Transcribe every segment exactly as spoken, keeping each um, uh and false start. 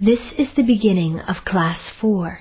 This is the beginning of Class four.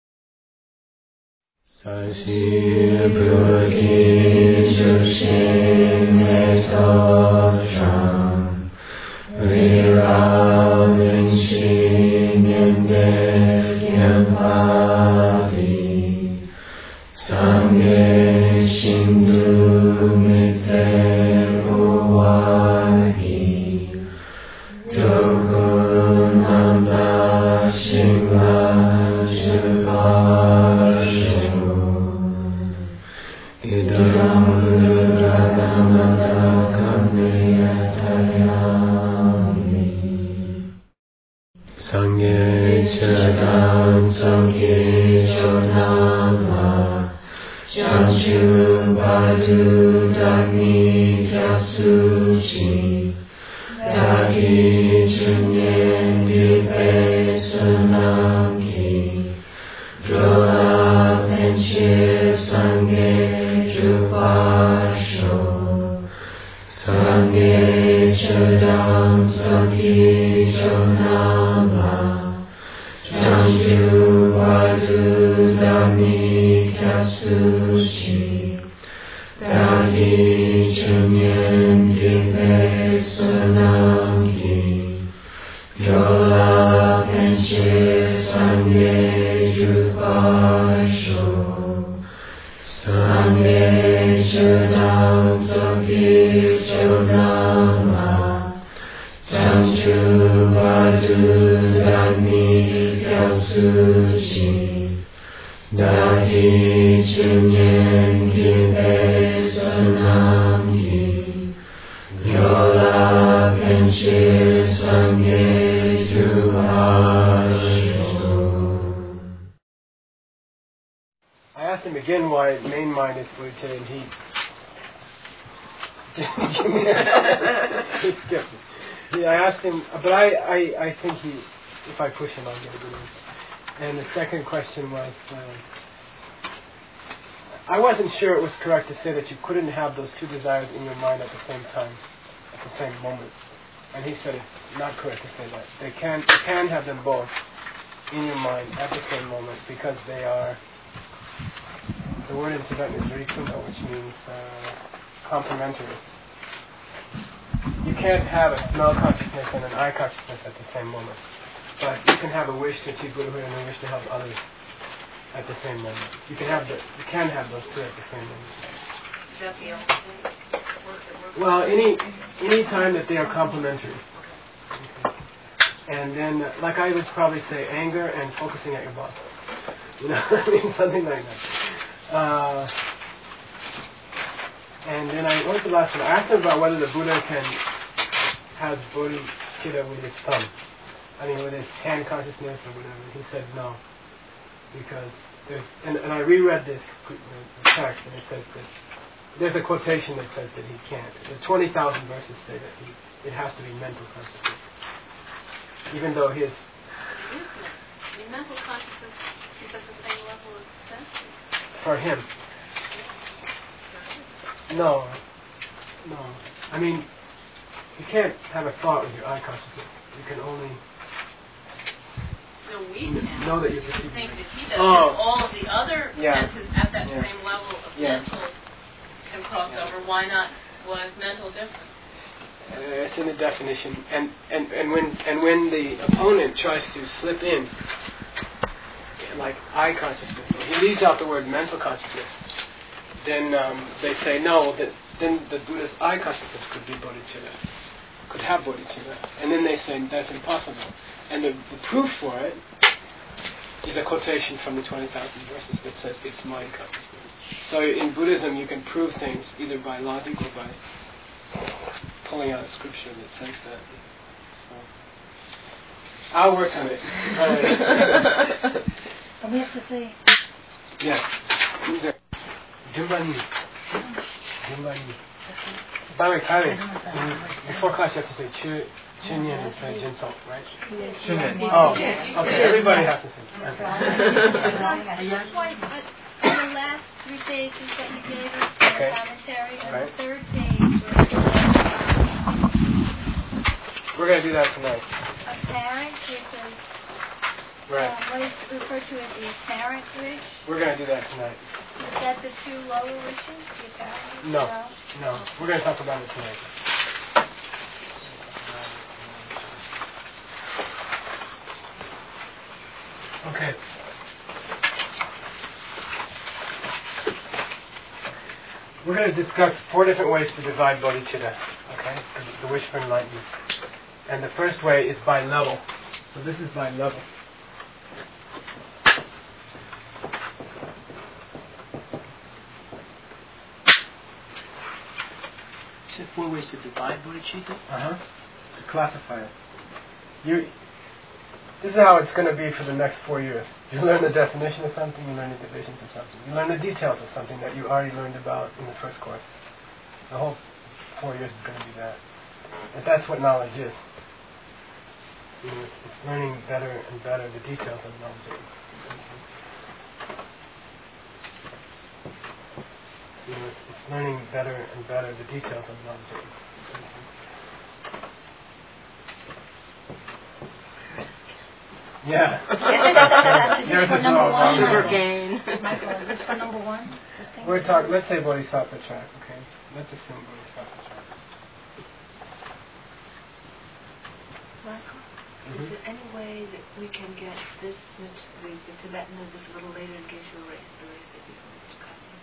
I asked him again why main mind is Bodhicitta, and he didn't give me a yeah, I asked him, but I, I, I think he, if I push him, I'll get a good one. And the second question was, uh, I wasn't sure it was correct to say that you couldn't have those two desires in your mind at the same time, at the same moment. And he said it's not correct to say that. They can, you can have them both in your mind at the same moment because they are, the word in Tibetan is rikunda, which means uh, complementary. You can't have a smell consciousness and an eye consciousness at the same moment. But you can have a wish to achieve Buddhahood and a wish to help others at the same moment. You can have the, you can have those two at the same moment. Is that the opposite? Well, any any time that they are complementary. Okay. And then, uh, like I would probably say, anger and focusing at your boss. You know, I mean, something like that. Uh, and then I, what was the last one? I asked him about whether the Buddha can have bodhicitta with his thumb. I mean, with his hand consciousness or whatever. He said no. Because there's, and, and I reread this the, the text, and it says that, there's a quotation that says that he can't. The twenty thousand verses say that he, it has to be mental consciousness. Even though his... I mean, mental consciousness is at the same level as senses. For him. No. No. I mean, you can't have a thought with your eye consciousness. You can only... No, we can. Know that you're I perceiving. think that he does. Oh. All of the other Yeah. senses at that Yeah. same level of Yeah. mental can cross Yeah. over. Why not? Why is mental different? Uh, it's in the definition, and, and, and when and when the opponent tries to slip in, like eye consciousness, or he leaves out the word mental consciousness, then um, they say no. That then the Buddha's eye consciousness could be bodhicitta, could have bodhicitta, and then they say that's impossible. And the, the proof for it is a quotation from the twenty thousand verses that says it's mind consciousness. So in Buddhism, you can prove things either by logic or by pulling out a scripture that says that. So I'll work on it. And we have to say... Yeah. Who's there? Jumbani. Jumbani. By the way, Kylie, before class you have to say Chu, Chunyan instead of Jinsok, right? Chunyan. Oh, okay. Everybody has to say it. I just want to, on the last three pages that you gave us, the Okay. commentary, on Right. the third page, where We're going to do that tonight. apparent, it says, Right. uh, what is referred to as the apparent wish? We're going to do that tonight. Is that the two lower wishes? The apparent? No. No. We're going to talk about it tonight. Okay. We're going to discuss four different ways to divide bodhicitta, okay, the, the wish for enlightenment. And the first way is by level. So this is by level. You said four ways to divide bodhicitta? Uh-huh. To classify it. You, this is how it's going to be for the next four years. You learn the definition of something, you learn the divisions of something. You learn the details of something that you already learned about in the first course. The whole four years is going to be that. And that's what knowledge is. You know, it's, it's learning better and better the details of knowledge. You know, it's, it's learning better and better the details of knowledge. Yeah. Is this for number one? Sugar cane. Michael, is this for number one? We're talking, let's say Bodhisattva track, okay? Let's assume Bodhisattva track. Michael, Mm-hmm. is there any way that we can get this, which the, the Tibetan is this a little later in case you erase, erase it before it's copy?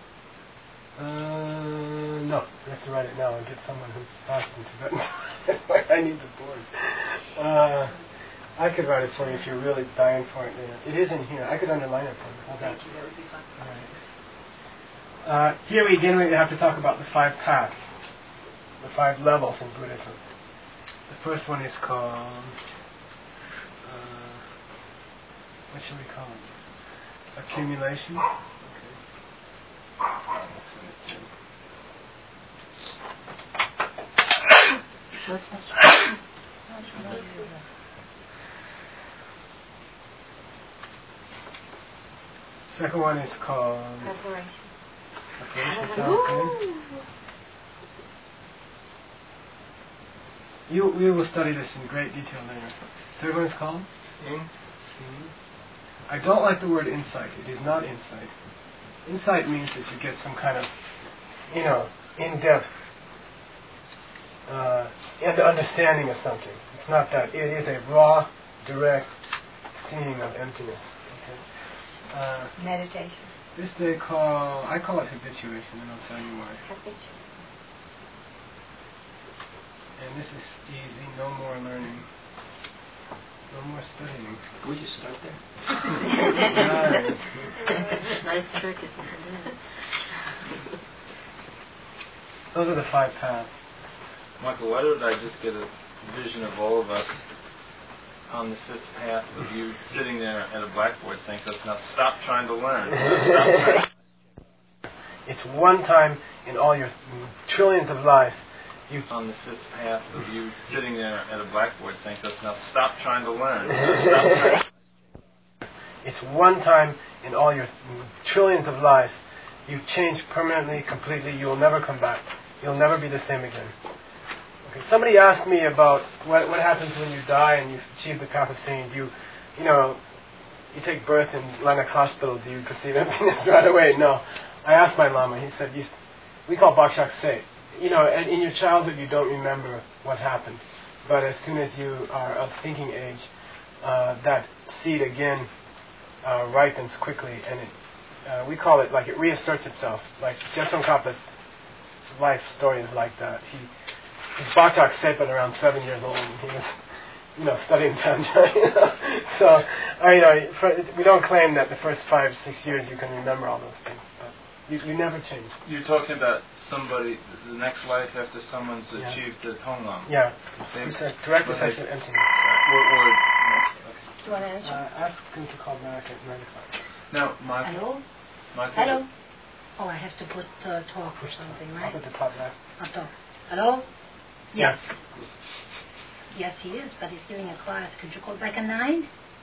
Uh, no. You have to write it now and get someone who's fast in Tibetan. I need the board. Uh... I could write it for you if you're really dying for it later. It is in here. I could underline it for you. How's that? Thank you, that would be fun. All right. Uh, here we again we have to talk about the five paths, the five levels in Buddhism. The first one is called, uh, what should we call it? Accumulation. Okay. Second one is called Preparation. Preparation. Okay. You, we will study this in great detail later. Third one is called? Seeing. Seeing. I don't like the word insight. It is not insight. Insight means that you get some kind of, you know, in-depth uh, and understanding of something. It's not that. It is a raw, direct seeing of emptiness. Okay. Uh, Meditation. this they call, I call it habituation, and I'll tell you why. Habituation. And this is easy, no more learning, no more studying. Can we just start there? Nice. Nice trick, isn't it? Those are the five paths. Michael, why don't I just get a vision of all of us on the fifth path with you sitting there at a blackboard saying to us, now stop trying to learn. Stop trying. It's one time in all your trillions of lives. You on the fifth path with you sitting there at a blackboard saying to us, now stop trying to learn. Stop trying. It's one time in all your trillions of lives. You've changed permanently, completely. You will never come back. You'll never be the same again. Okay. Somebody asked me about what what happens when you die and you've achieved the path of seeing. Do you, you know, you take birth in Lenox Hospital, do you perceive emptiness right away? No. I asked my Lama. He said, you, we call Bakshak Se. You know, and in your childhood you don't remember what happened. But as soon as you are of thinking age, uh, that seed again uh, ripens quickly, and it, uh, we call it like it reasserts itself. Like Jetson Kappa's life story is like that. He was Bakshak Sepa around seven years old, and he was, you know, studying Tantra. You know? So, uh, you know, for, we don't claim that the first five, six years you can remember all those things, but you, you never change. You're talking about somebody, the next life after someone's Yeah. achieved the Tonglong. Yeah, Same, we said direct but perception they- of emptiness. Or, or, Do you want to answer? Uh, ask him to call back at nine o'clock. now, Michael. Hello? Michael. Hello? Oh, I have to put uh, talk or something, Up right? at the top left. I'll talk. Hello? Yes. Yeah. Yes, he is, but he's giving a class. Could you call back at nine?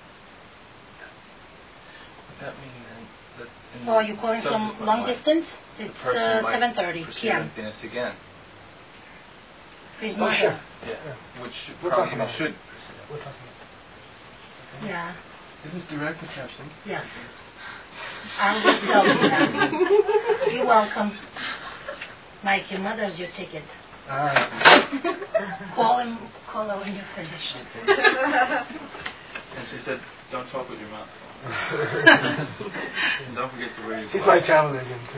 That means that in Oh, you're calling from subsequent long life, distance? the It's person uh, might seven thirty perceive p.m. emptiness again. Please, Oh, Marshall. sure. Yeah. Which We'll probably talk about should it. perceive. We'll talk about it. Yeah. This is direct perception. Yes. I will tell you that. You're welcome. Mike, your mother's your ticket. All right. Call him, call her when you're finished. And she said, don't talk with your mouth. And don't forget to wear your She's glasses. my travel agent too.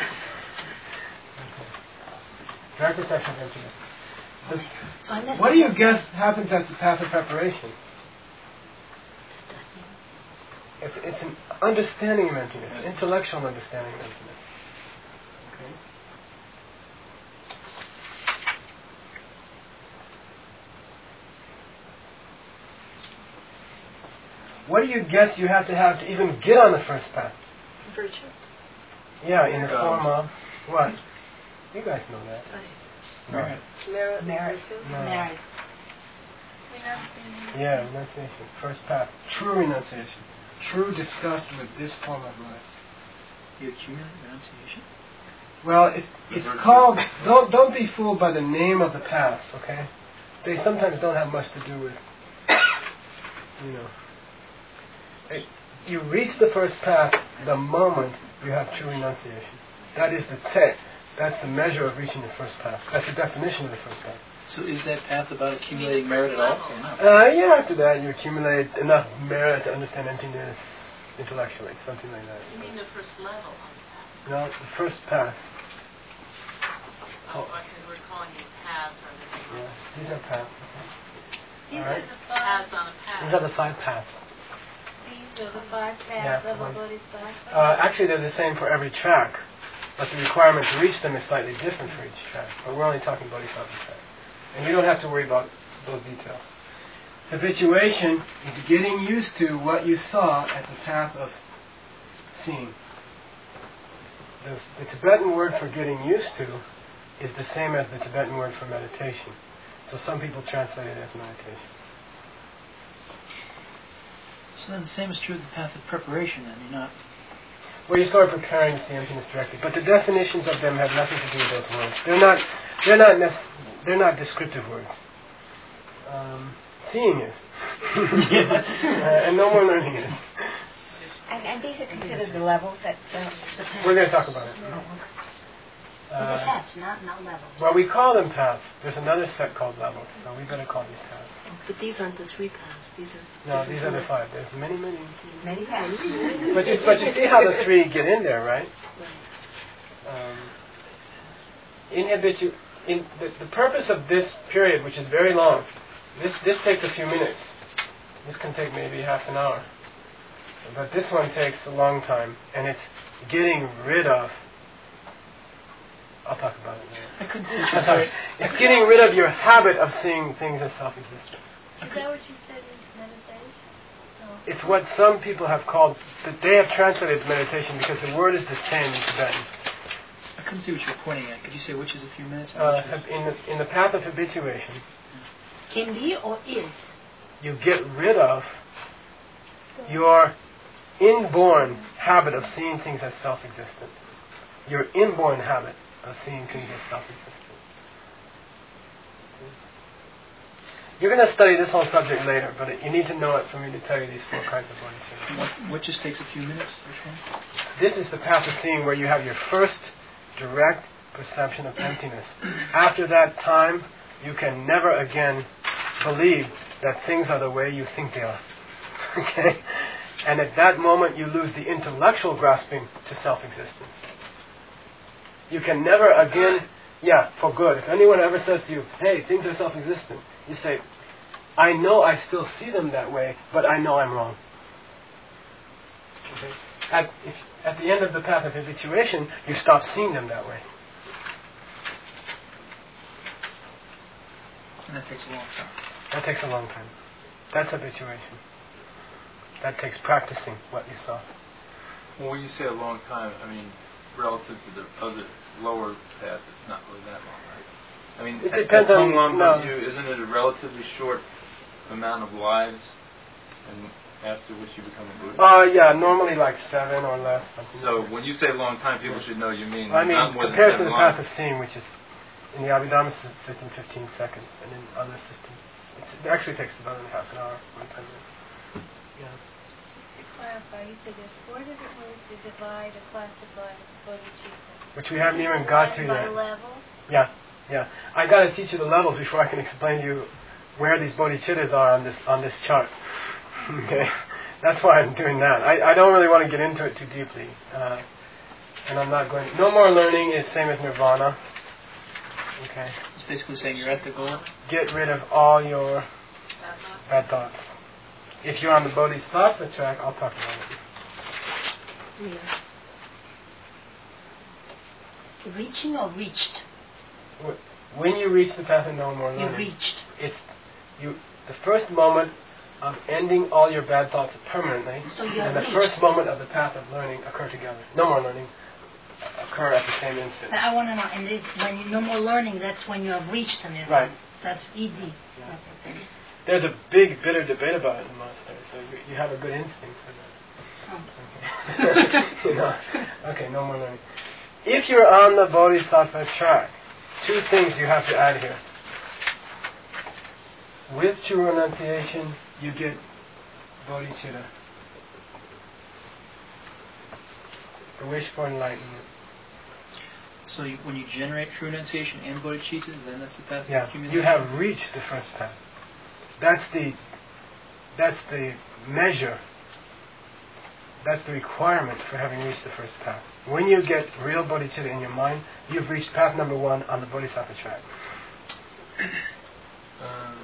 Okay. Direct perception of emptiness. The, So I what do you guess happens at the path of preparation? It's, it's an understanding of emptiness, intellectual understanding of emptiness. Okay. What do you guess you have to have to even get on the first path? Virtue. Yeah, in the form of what? You guys know that. Merit. Merit. Merit. No. Married. Yeah, renunciation. First path. True renunciation. True disgust with this form of life. You accumulate renunciation? Well, it's it's called. Don't don't be fooled by the name of the path. Okay, they sometimes don't have much to do with. You know. It, you reach the first path the moment you have true renunciation. That is the te- That's the measure of reaching the first path. That's the definition of the first path. So is that path about accumulating merit at all, or not? Uh, yeah, after that you accumulate enough merit to understand emptiness intellectually, something like that. You mean the first level on the path? No, the first path. Oh, because we're calling these paths or the Yeah, these are paths. These All are right. the paths on a path. These are the five paths. These are the five Yeah, paths of a one. bodhisattva. Uh, actually, they're the same for every track, but the requirement to reach them is slightly different for each track. But we're only talking bodhisattva track. And you don't have to worry about those details. Habituation is getting used to what you saw at the path of seeing. The, the Tibetan word for getting used to is the same as the Tibetan word for meditation. So some people translate it as meditation. So then the same is true of the path of preparation, then. You're not... Well, you start preparing to see emptiness directly, but the definitions of them have nothing to do with those words. They're not. They're not. Nec- they're not descriptive words. Um, seeing is, uh, and no more learning is. And, and these are considered the levels that uh, the paths. We're going to talk about it. The Uh, paths, not, not levels. well, we call them paths. There's another set called levels, so we better call these paths. But these aren't the three paths. These are No, these are the five. There's many, many. Many paths. But you, but you see how the three get in there, right? Um, in habitu- in the, the purpose of this period, which is very long, this this takes a few minutes. This can take maybe half an hour. But this one takes a long time, and it's getting rid of. I'll talk about it later. I couldn't see I'm sorry. It's getting rid of your habit of seeing things as self-existent. Is that what you said is meditation? No. It's what some people have called, that they have translated meditation because the word is the same in Tibetan. I couldn't see what you were pointing at. Could you say which is a few minutes? And Uh, which is... in, the, in the path of habituation, Can be or is? you get rid of your inborn habit of seeing things as self-existent. Your inborn habit of seeing things as self-existent. You're going to study this whole subject later, but it, you need to know it for me to tell you these four kinds of bodhisattvas. What, what just takes a few minutes? Which one? This is the path of seeing where you have your first direct perception of emptiness. After that time, you can never again believe that things are the way you think they are. Okay? And at that moment, you lose the intellectual grasping to self-existence. You can never again, yeah, for good. If anyone ever says to you, hey, things are self-existent, you say, I know I still see them that way, but I know I'm wrong. Okay? At, if, at the end of the path of habituation, you stop seeing them that way. And that takes a long time. That takes a long time. That's habituation. That takes practicing what you saw. Well, when you say a long time, I mean, relative to the other lower paths, it's not really that long, right? I mean, It at, depends at on- Tonglam no. View, isn't it a relatively short amount of lives, and after which you become a Buddha? Uh, yeah, normally like seven or less. Something So like that. when you say long time, people should know you mean I mean, not more than compared to seven the path lives. of seeing, which is in the Abhidhamma sy- system fifteen seconds, and in other systems, it's, it actually takes about a half an hour. forty-five minutes. Yeah. you said there's four different ways to divide or classify bodhicitta. which we haven't even got to By yet. level. Yeah, yeah. I got to teach you the levels before I can explain to you where these bodhicittas are on this on this chart. Okay, that's why I'm doing that. I, I don't really want to get into it too deeply, uh, and I'm not going. No more learning is same as nirvana. Okay. It's basically saying you're at the goal. Get rid of all your bad thoughts. If you're on the bodhisattva track, I'll talk about it. Yeah. Reaching or reached? When you reach the path of no more learning, You reached. it's you. The first moment of ending all your bad thoughts permanently, So you and have the reached. first moment of the path of learning occur together. No more learning occur at the same instant. But I want to know, and this, when you no more learning, that's when you have reached the nirvana. Right. That's E D. Yeah. There's a big, bitter debate about it in the monastery, so you, you have a good instinct for that. Oh. Okay. You know, okay, no more learning. If you're on the bodhisattva track, two things you have to add here. With true renunciation, you get bodhicitta, the wish for enlightenment. So you, when you generate true renunciation and bodhicitta, then that's the path Yeah, of accumulation? you have reached the first path. That's the that's the measure. That's the requirement for having reached the first path. When you get real bodhicitta in your mind, you've reached path number one on the bodhisattva track. Um,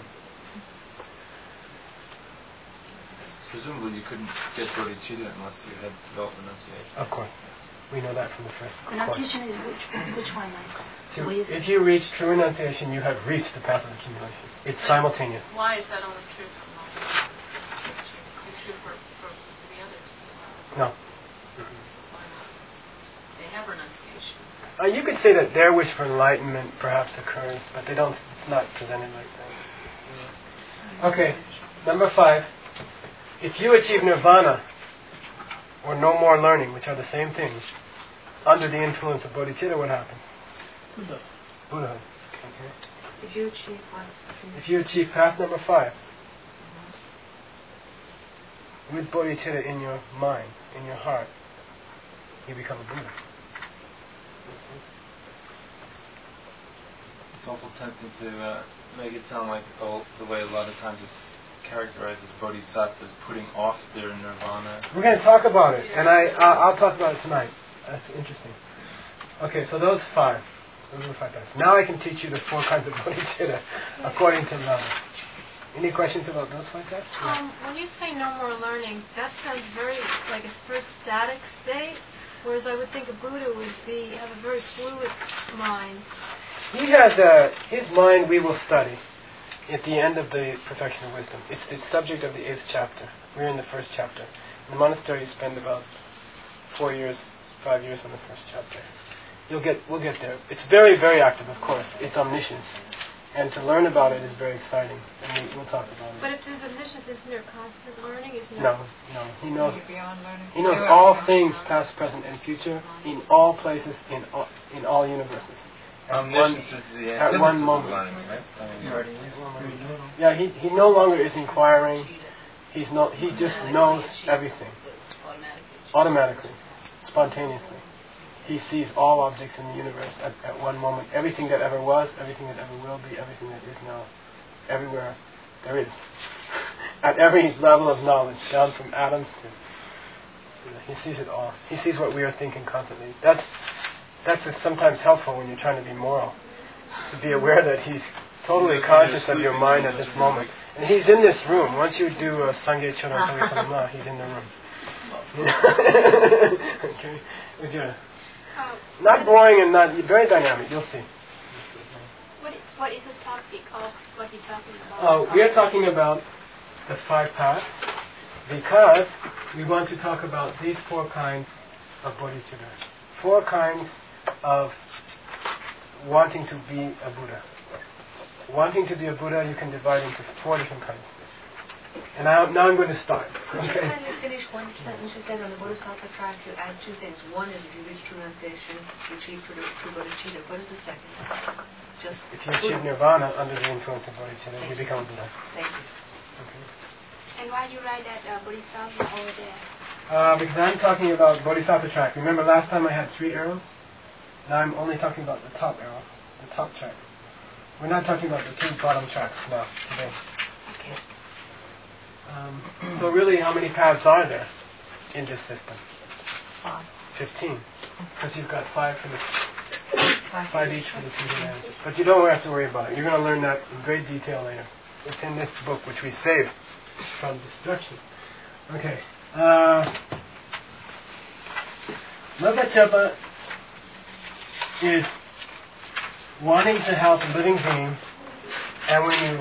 presumably you couldn't get bodhicitta unless you had developed renunciation. Of course. We know that from the first course. Renunciation is which, which one, Michael? To- What is it? if you reach true renunciation, you have reached the path of accumulation. It's simultaneous. Why is that only true for Muslims? It's true for, for the others as well. No. Why not? They have renunciation. Uh, you could say that their wish for enlightenment perhaps occurs, but they don't. It's not presented like that. Okay, number five. If you achieve nirvana or no more learning, which are the same things, under the influence of bodhicitta, what happens? Buddha. Buddhahood. Okay. If you achieve what? If you achieve path number five, with bodhicitta in your mind, in your heart, you become a Buddha. It's awful tempting to uh, make it sound like oh, the way a lot of times it's characterized as bodhisattvas putting off their nirvana. We're going to talk about it, and I, I'll, I'll talk about it tonight. That's interesting. Okay, so those five. Those are the five paths. Now I can teach you the four kinds of bodhicitta according to Lama. Any questions about those five paths? Um, when you say no more learning, that sounds very like a first static state, whereas I would think a Buddha would be have a very fluid mind. He has a, his mind we will study at the end of the Perfection of Wisdom. It's the subject of the eighth chapter. We're in the first chapter. In the monastery you spend about four years, five years on the first chapter. You'll get, we'll get there. It's very, very active, of course. It's omniscience. And to learn about it is very exciting. And we, we'll talk about it. But if there's omniscience, isn't there constant learning? Isn't there? No, no. He knows, Beyond learning. he knows all things, past, present, and future, in all places, in all, in all universes. At one, Omniscience is the at antithesis one of moment. learning, right? I mean, Yeah, he, he no longer is inquiring. He's no, he just knows everything. Automatically. Spontaneously. He sees all objects in the universe at, at one moment. Everything that ever was, everything that ever will be, everything that is now. Everywhere there is. At every level of knowledge, down from atoms to... You know, he sees it all. He sees what we are thinking constantly. That's that's sometimes helpful when you're trying to be moral. To be aware that he's totally conscious of your mind at this moment. And he's in this room. Once you do a Sangye Chono Sangye Salamla, he's in the room. Okay? Would you... Uh, Not boring and not very dynamic. You'll see. What is, what is the topic of what you're talking about? Oh, we are talking about the five paths because we want to talk about these four kinds of bodhicitta. Four kinds of wanting to be a Buddha. Wanting to be a Buddha, you can divide into four different kinds. And I, now I'm going to start. Okay. Can you finish one sentence? You said on the bodhisattva track you add two things. One is if you reach true renunciation, you achieve true true bodhicitta. What is the second? Just If you achieve nirvana under the influence of bodhicitta, you become a Buddha. Thank you. Okay. And why do you write that uh, Bodhisattva over there? Uh, because I'm talking about Bodhisattva track. Remember last time I had three arrows? Now I'm only talking about the top arrow, the top track. We're not talking about the two bottom tracks now today. Okay. Um, so really, how many paths are there in this system? Five. Fifteen. Because you've got five for the Five, five each for the two demands. But you don't have to worry about it. You're going to learn that in great detail later. It's in this book, which we saved from destruction. Okay. Uh, Lobachapa is wanting to help a living being, and when you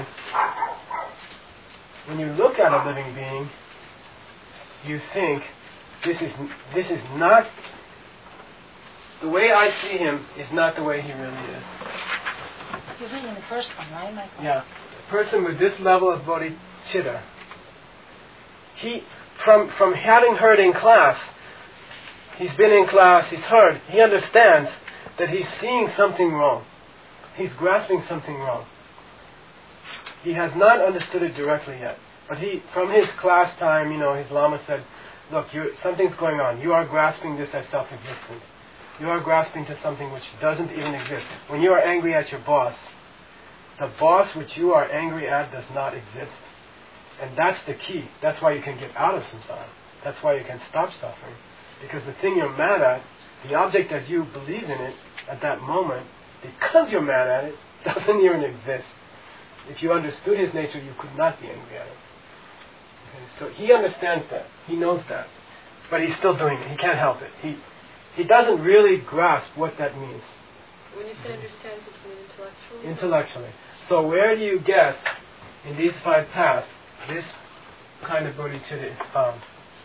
when you look at a living being, you think this is this is not the way I see him is not the way he really is. You're reading the first one, right, Michael? Yeah, a person with this level of bodhicitta, he from from having heard in class, he's been in class, he's heard, he understands that he's seeing something wrong. He's grasping something wrong. He has not understood it directly yet. But he, from his class time, you know, his Lama said, look, you something's going on. You are grasping this as self-existent. You are grasping to something which doesn't even exist. When you are angry at your boss, the boss which you are angry at does not exist. And that's the key. That's why you can get out of samsara. That's why you can stop suffering. Because the thing you're mad at, the object as you believe in it at that moment, because you're mad at it, doesn't even exist. If you understood his nature, you could not be angry at it. Okay, so he understands that. He knows that. But he's still doing it. He can't help it. He he doesn't really grasp what that means. When you say understand, you mean intellectually? Intellectually. So where do you guess in these five paths this kind of bodhicitta is found?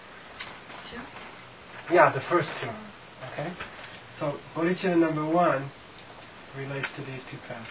Two? Yeah, the first two. Okay? So bodhicitta number one relates to these two paths.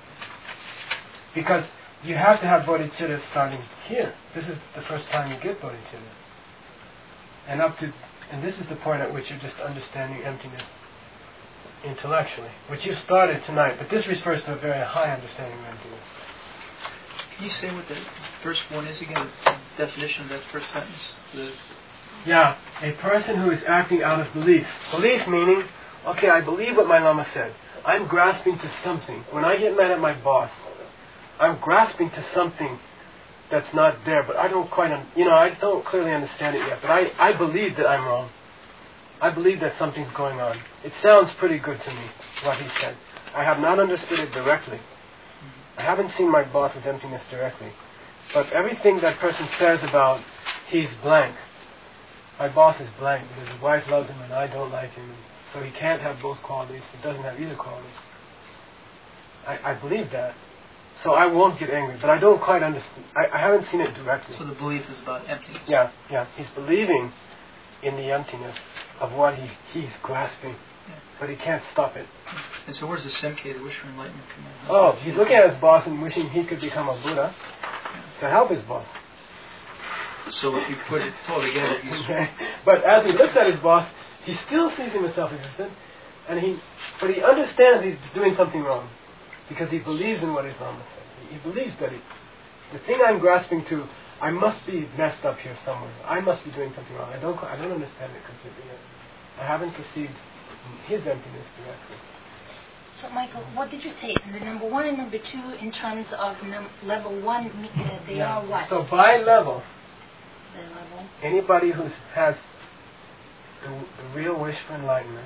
Because you have to have bodhicitta starting here. This is the first time you get bodhicitta. And up to and this is the point at which you're just understanding emptiness intellectually, which you started tonight, but this refers to a very high understanding of emptiness. Can you say what the first one is again? The definition of that first sentence? The Yeah, a person who is acting out of belief. Belief meaning, okay, I believe what my Lama said. I'm grasping to something. When I get mad at my boss, I'm grasping to something that's not there, but I don't quite, un- you know, I don't clearly understand it yet, but I, I believe that I'm wrong. I believe that something's going on. It sounds pretty good to me, what he said. I have not understood it directly. I haven't seen my boss's emptiness directly. But everything that person says about he's blank, my boss is blank because his wife loves him and I don't like him, so he can't have both qualities. He doesn't have either qualities. I, I believe that. So I won't get angry, but I don't quite understand. I, I haven't seen it directly. So the belief is about emptiness. Yeah, yeah. He's believing in the emptiness of what he, he's grasping, yeah. But he can't stop it. And so where's the Semke, the wish for enlightenment, come in? How's Oh, that he's feel? looking at his boss and wishing he could become a Buddha to help his boss. So if you put it all together, he's Okay. But as he looks at his boss, he still sees him as self-existent, and he, but he understands he's doing something wrong because he believes in what his Lama said. He, he believes that he, the thing I'm grasping to, I must be messed up here somewhere. I must be doing something wrong. I don't, I don't understand it completely yet. I haven't perceived his emptiness directly. So, Michael, what did you say? The number one and number two, in terms of num- level one, uh, they Yeah. are what? So by level, The level. anybody who has the, the real wish for enlightenment,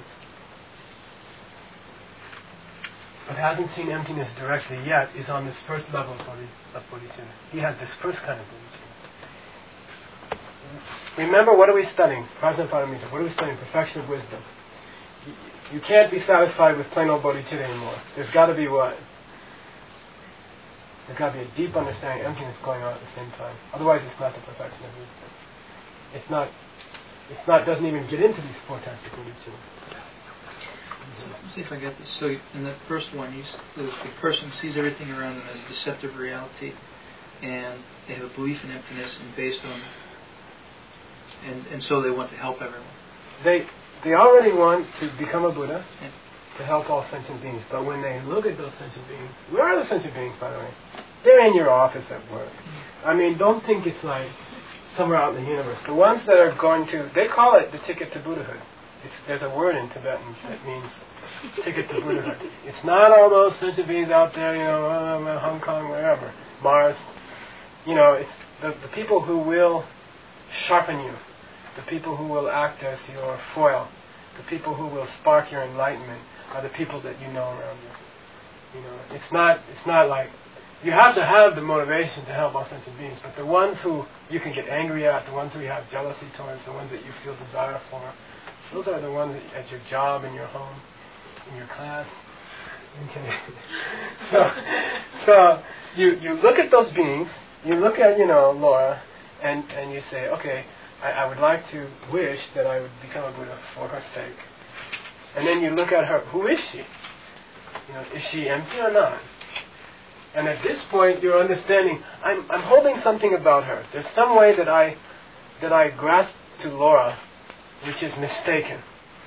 but hasn't seen emptiness directly yet, is on this first level of bodhi- of bodhicitta. He has this first kind of bodhicitta. Remember, what are we studying? Prajnaparamita. What are we studying? Perfection of wisdom. You, you can't be satisfied with plain old bodhicitta anymore. There's got to be what? There's got to be a deep understanding of emptiness going on at the same time. Otherwise, it's not the perfection of wisdom. It's not. It's not. Doesn't even get into these four types of bodhicitta. So, let's see if I get this. So in the first one, you, s- the, the person sees everything around them as deceptive reality, and they have a belief in emptiness, and based on, and and so they want to help everyone. They they already want to become a Buddha, Yeah. to help all sentient beings. But when they look at those sentient beings, where are the sentient beings, by the way? They're in your office at work. I mean, don't think it's like somewhere out in the universe. The ones that are going to, they call it the ticket to Buddhahood. It's, there's a word in Tibetan that means ticket to Buddhahood. It's not all those sentient beings out there, you know, uh, Hong Kong, wherever, Mars. You know, it's the, the people who will sharpen you, the people who will act as your foil, the people who will spark your enlightenment are the people that you know around you. You know, it's not, it's not like, you have to have the motivation to help all sentient beings, but the ones who you can get angry at, the ones who you have jealousy towards, the ones that you feel desire for, those are the ones that, at your job, in your home, in your class. Okay. so, so you you look at those beings, you look at, you know, Laura, and, and you say, okay, I, I would like to wish that I would become a Buddha for her sake. And then you look at her, who is she? You know, is she empty or not? And at this point, you're understanding, I'm I'm holding something about her. There's some way that I that I grasp to Laura, which is mistaken.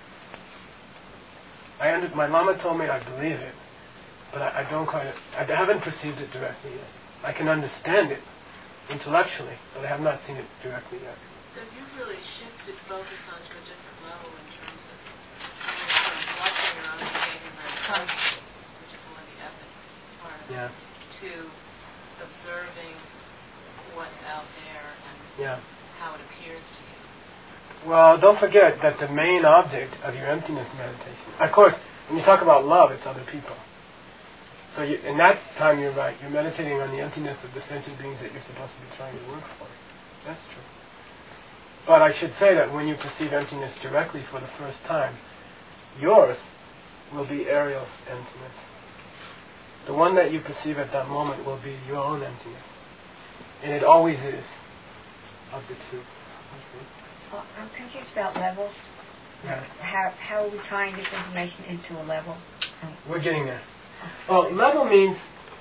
I under, my Lama told me I believe it, but I, I don't quite, I haven't perceived it directly yet. I can understand it intellectually, but I have not seen it directly yet. So you've really shifted focus onto a different level in terms of from watching your own behavior very consciously, which is one of the ethic part of Yeah. it, to observing what's out there and Yeah. how it appears to you. Well, don't forget that the main object of your emptiness meditation, of course, when you talk about love, it's other people. So you, in that time, you're right. You're meditating on the emptiness of the sentient beings that you're supposed to be trying to work for. That's true. But I should say that when you perceive emptiness directly for the first time, yours will be Ariel's emptiness. The one that you perceive at that moment will be your own emptiness. And it always is, of the two. Okay. Well, I'm confused about levels. Yeah. How how are we tying this information into a level? We're getting there. Well, level means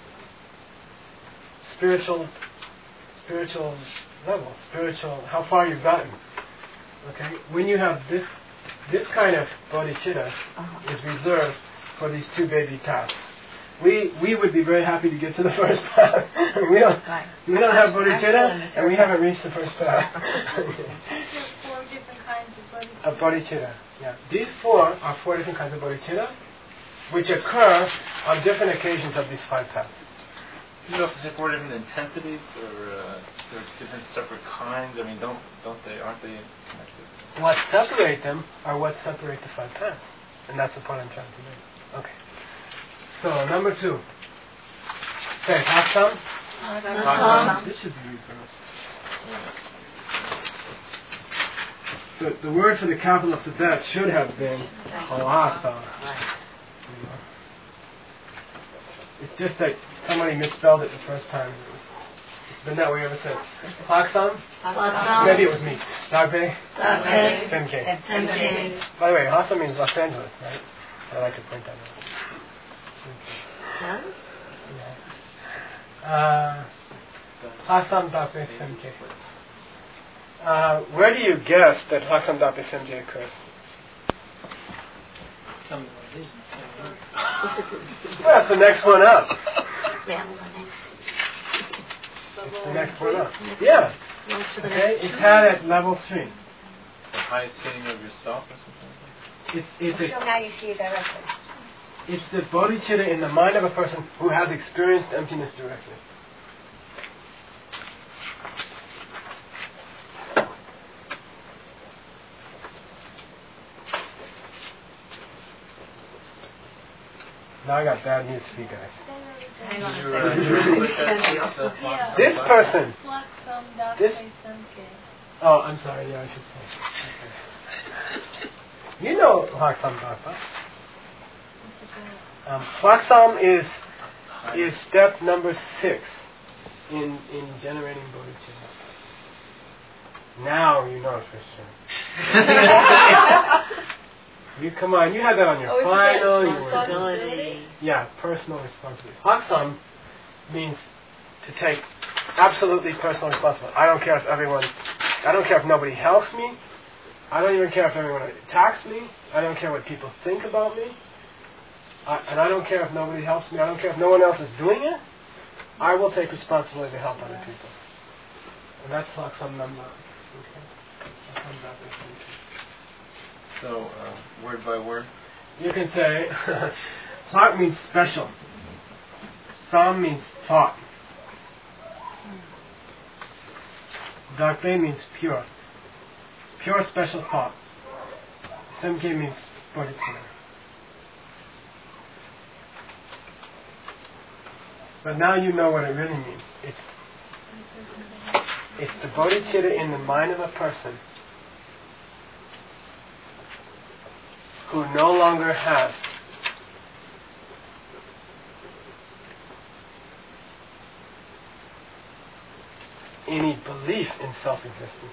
spiritual, spiritual level, spiritual, how far you've gotten. Okay? When you have this, this kind of bodhicitta Uh-huh. is reserved for these two baby paths. We we would be very happy to get to the first path. we don't Right. we don't have I'm still in the bodhicitta, and we haven't reached the first path. There's four different kinds of bodhicitta. Of bodhicitta, yeah. These four are four different kinds of bodhicitta, which occur on different occasions of these five paths. You know, if there's four different intensities or uh, there's different separate kinds. I mean, don't don't they? Aren't they connected? What separate them are what separate the five paths, and that's the point I'm trying to make. Okay. So number two. Say Haksam. Haksam. This should be reversed. The, the word for the capital of Tibet should have been Lhasa. It's just that somebody misspelled it the first time. It was, it's been that way ever since. Haksam? Maybe it was me. Dagbe? Dagbe. Semke. Semke. By the way, Lhasa means Los Angeles, right? I like to point that out. Huh? Yeah. Uh, Hasam Dape Semke. Uh, where do you guess that Hasam Dape Semke occurs? Tell me what it is. Well, that's the next one up. Yeah. It's the next one up. Yeah. Okay, it's had at level three. The highest sitting of yourself or something? It's, it's, So a, now you see it directly. it's the bodhicitta in the mind of a person who has experienced emptiness directly. Now I got bad news for you guys. Hang on Did a you, uh, second. translate that to yourself? Yeah. This person. Flaxam Dape This- Semke. Oh, I'm sorry. Yeah, I should say. Okay. You know Haksam Dapa. Um, Haksam is is step number six in in generating bodhicitta. Now you know for sure. You come on, you had that on your Oh, is it final. that You were, responsibility? yeah, personal responsibility. Haksam means to take absolutely personal responsibility. I don't care if everyone, I don't care if nobody helps me. I don't even care if everyone attacks me. I don't care what people think about me. I, and I don't care if nobody helps me. I don't care if no one else is doing it. I will take responsibility to help other people. And that's like some number. Okay. That comes out as something. So, uh, word by word? You can say, Thought means special. Sam means thought. Dakbe means pure. Pure special thought. Semke means bodhicitta. But now you know what it really means. It's it's the bodhicitta in the mind of a person who no longer has any belief in self-existence.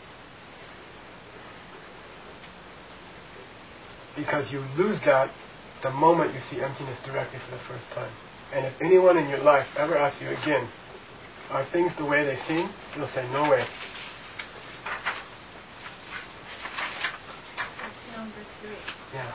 Because you lose that the moment you see emptiness directly for the first time. And if anyone in your life ever asks you again, are things the way they seem? You'll say, no way. That's number three. Yeah.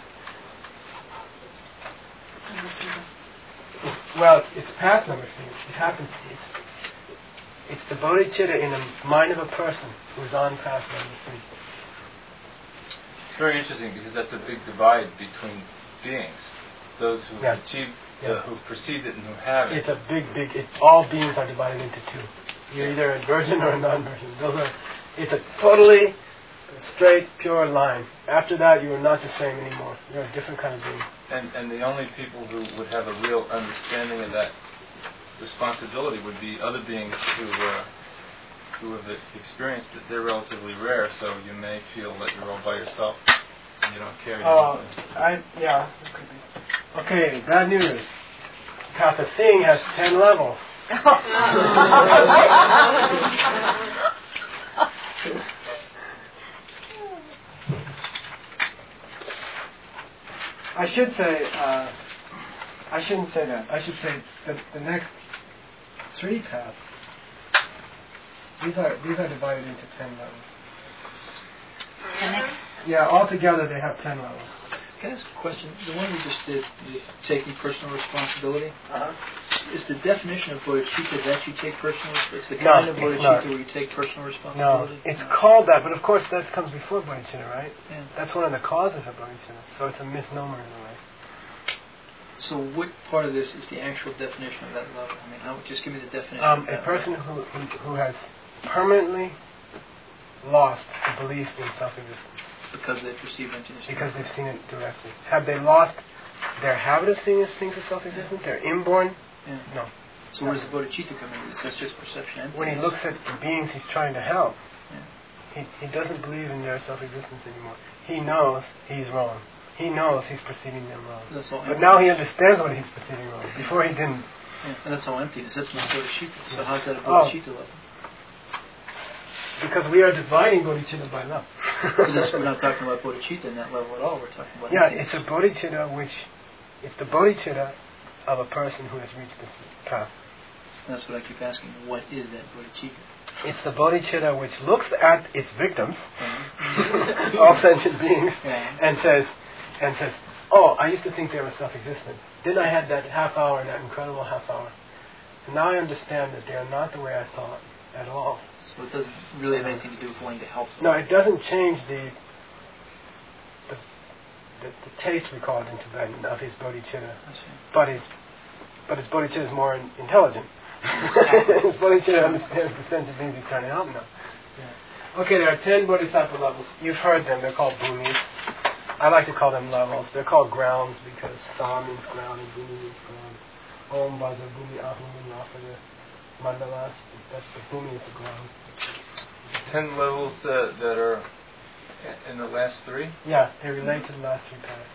Well, it's, it's path number three. It happens. It's, it's the bodhicitta in the mind of a person who's on path number three. It's very interesting because that's a big divide between beings. Those who Yeah. achieve, Yeah. uh, who perceive it and who have it. It's a big, big. It's all beings are divided into two. You're either a virgin or a non-virgin. Those are. It's a totally straight, pure line. After that, you are not the same anymore. You're a different kind of being. And and the only people who would have a real understanding of that responsibility would be other beings who uh, who have experienced it. They're relatively rare, so you may feel that you're all by yourself and you don't carry. Oh, anything. I yeah. That could be. Okay, bad news. Katha Singh has ten levels. I should say, uh, I shouldn't say that. I should say that the next three paths, these are these are divided into ten levels. The next, Yeah, altogether they have ten levels. Can I ask a question? The one we just did, the taking personal responsibility, Uh-huh. is the definition of bodhicitta that you take personal responsibility? It's the No, kind of it's bodhicitta not. where you take personal No, responsibility? it's called that, but of course that comes before bodhicitta, right? Yeah. That's one of the causes of bodhicitta, so it's a misnomer in a way. So what part of this is the actual definition of that level? I mean, how, just give me the definition Um, of a that person level. who, who who has permanently lost the belief in self-existence Because they perceive emptiness. because they've seen it directly. Have they lost their habit of seeing things as self-existent? Their inborn? Yeah. No. So where does the bodhicitta come into this? That's just perception emptiness. When he looks at the beings he's trying to help, Yeah. he, he doesn't believe in their self-existence anymore. He knows he's wrong. He knows he's perceiving them wrong. That's all But now he understands what he's perceiving wrong. Before he didn't. Yeah, and that's all emptiness. That's not bodhicitta. So how's that a Oh. bodhicitta level? Because we are dividing bodhicitta by love. Because we're not talking about bodhicitta in that level at all. We're talking about Yeah, emptiness. it's a bodhicitta which, it's the bodhicitta of a person who has reached this path. That's what I keep asking. What is that bodhicitta? It's the bodhicitta which looks at its victims, Uh-huh. all sentient beings, Yeah. and says, and says, oh, I used to think they were self-existent. Then I had that half hour, that incredible half hour. And now I understand that they are not the way I thought at all. So it doesn't really have anything to do with wanting to help them. No, it doesn't change the the, the, the taste, we call it in Tibetan, of his bodhicitta. I see. But his, but his bodhicitta is more in, intelligent. His bodhicitta understands the sentient beings he's trying to help now. Yeah. Okay, there are ten bodhisattva levels. You've heard them. They're called bhumis. I like to call them levels. They're called grounds because sa means ground and bhumi means ground. Om vaza bhumi ahum bhumi for the mandala. That's the bhumi is the ground. Ten levels uh, that are in the last three? Yeah, they relate to the last three paths.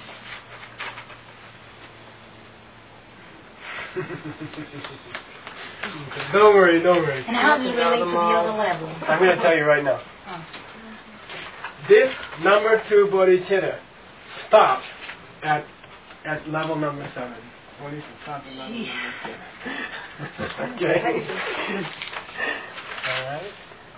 Don't worry, don't worry. and how does it relate to the other level? I'm going to tell you right now. Oh. This number two bodhicitta stops at at level number seven. What is it? Stops at level Jeez. number seven. Okay. All right.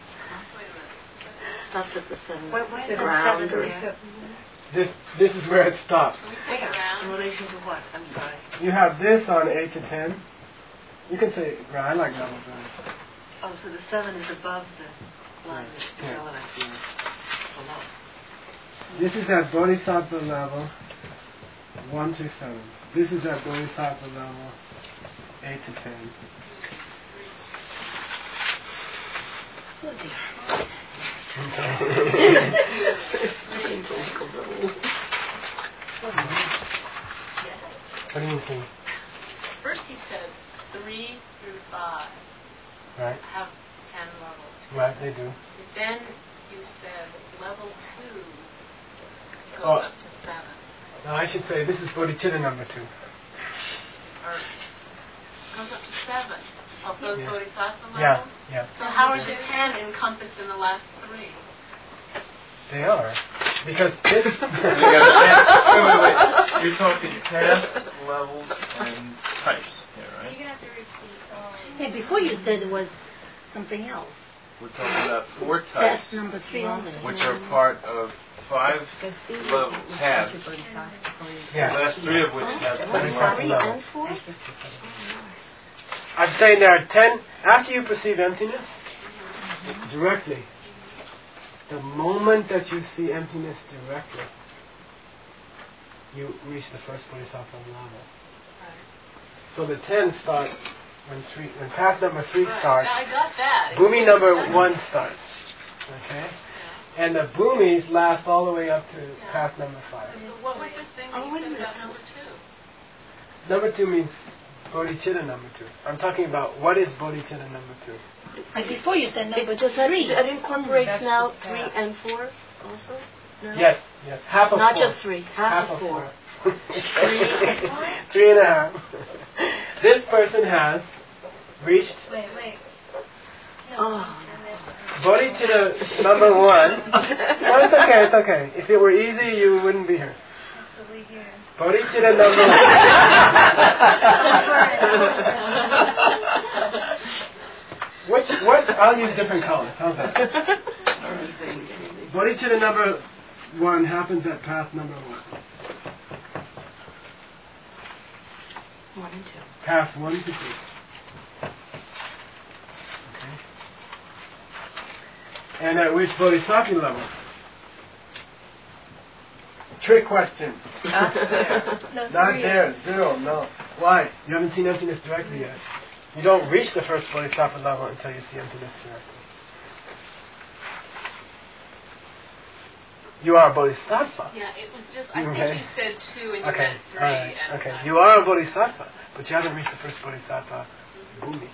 Stops at the seven. What, what the is ground that or seven there? This this is where it stops. Take it In around. relation to what? I'm sorry. You have this on eight to ten. You can say, well, I like level better. Oh, so the seven is above the line that's Yeah. relevant to below. This is at Bodhisattva level, one to seven. This is at Bodhisattva level, eight to ten. What do you think? First you said three through five Right? have ten levels. Right, they do. Then you said level two goes Oh. up to seven. No, I should say this is bodhicitta number two. Or goes up to seven of those Yeah. bodhisattva levels? Yeah, yeah. So how are the ten encompassed in the last three? They are. Because this... You got ten, wait, wait, wait. You're talking paths, levels, and types here, You're right? going to have to repeat all. Hey, before you said it was something else. We're talking about four That's types, number three only. which are part of five level paths. Yeah. The last three of which have ten Bodhisattva levels. level. And four? I'm saying there are ten... After you perceive emptiness, directly, the moment that you see emptiness directly, you reach the first bodhisattva level. So the ten start when three, when path number three Right. starts. I got that. Bhumi number one starts. Okay? And the bhumis last all the way up to path number five. So what was this thing that Oh, you wait a said minute. about number two? Number two means bodhicitta number two. I'm talking about what is bodhicitta number two. And before you said number Does that, three. that incorporates now three and four also? No? Yes, yes. Half of Not four. just three, half, Half of four. three. Three and a half. This person has reached Wait, wait. No, Oh. bodhicitta number one. No, it's okay, it's okay. If it were easy, you wouldn't be here. that's what we hear. Bodhicitta number one. Which, what? I'll use different colors. How's that? Bodhicitta number one happens at path number one. One and two. Paths one to two. Okay. And at which bodhisattva level? Trick question. Not there. No, Not three. there. Zero. No. Why? You haven't seen emptiness directly yet. You don't reach the first bodhisattva level until you see emptiness directly. You are a bodhisattva. Yeah, it was just, I Okay. think you said two and you Okay. meant three. All right. And Okay. I- You are a bodhisattva, but you haven't reached the first bodhisattva bhumi.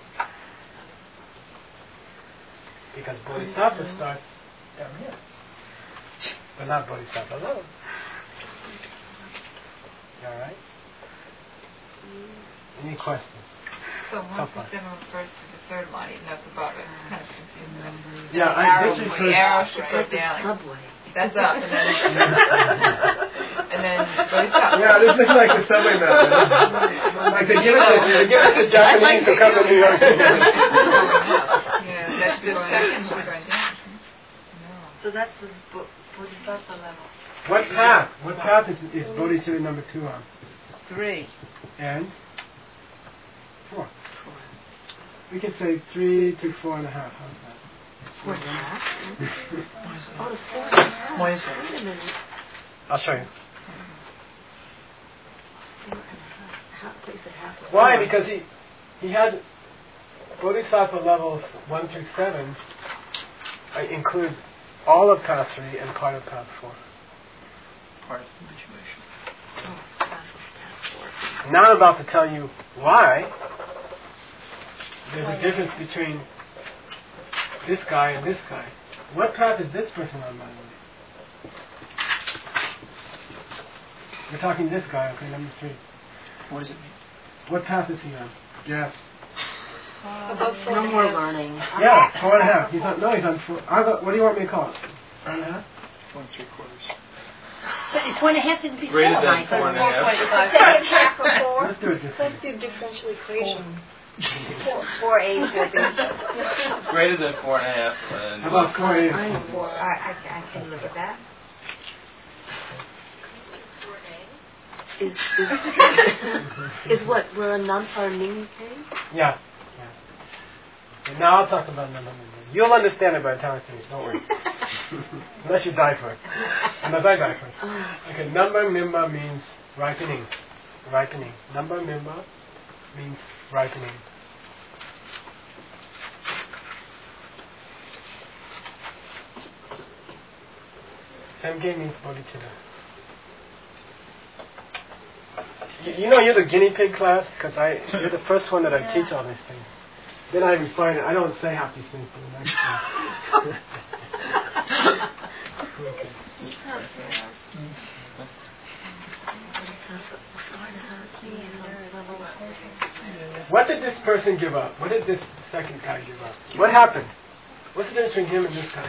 Because bodhisattva starts down here, but not bodhisattva level. You all right? Any questions? So once So we far. get on first to the third line, even though it's above it, it's kind of confusing. Yeah, I arrow, this is the first. arrow should It's go like the down. subway. That's up, and then and then bodhisattva. Yeah, this looks like the subway map. Like they give it to they give it to Japanese who come to New York. Yeah, that's the second one going down. No. So that's the bo- bodhisattva level. What path? What path is is bodhicitta number two on? Three. And four. We could say three to four and a half. How's that? Four and a half? Oh, the four and a half. Why is that? Wait a minute. I'll show you. Four and a half. Half, place it half of Why? four. Because he he had bodhisattva levels one through seven uh, include all of path three and part of path four. Part of the situation. Oh, half of half four. Now I'm about to tell you why there's a difference between this guy and this guy. What path is this person on, by the way? We're talking this guy, okay, number three. What does it mean? What path is he on? Yes. About four. No more learning. Yeah, four and a half. He's on, no, he's on four. I got, what do you want me to call it? Four and a half? One and three quarters. But four and a half is before, Greater than Michael. four and a half. Second half of four. Let's do it this way. Let's do differential equation. Four, four A, four B. Greater than four and a half. And How about four A? I know. Four, I, I, can- I can live with that. Is, is, is what, we're a non-parning case? Yeah. And now I'll talk about number mimba. You'll understand it by the time I finish. Don't worry. Unless you die first. Unless I die first. Okay, number mimba means ripening. Ripening. Number mimba means ripening. Samge means bodhicitta. You, you know you're the guinea pig class because I you're the first one that I teach all these things. Then I refine it. I don't say half these things for the next one. Okay. What did this person give up? What did this second guy give up? What happened? What's the difference between him and this guy?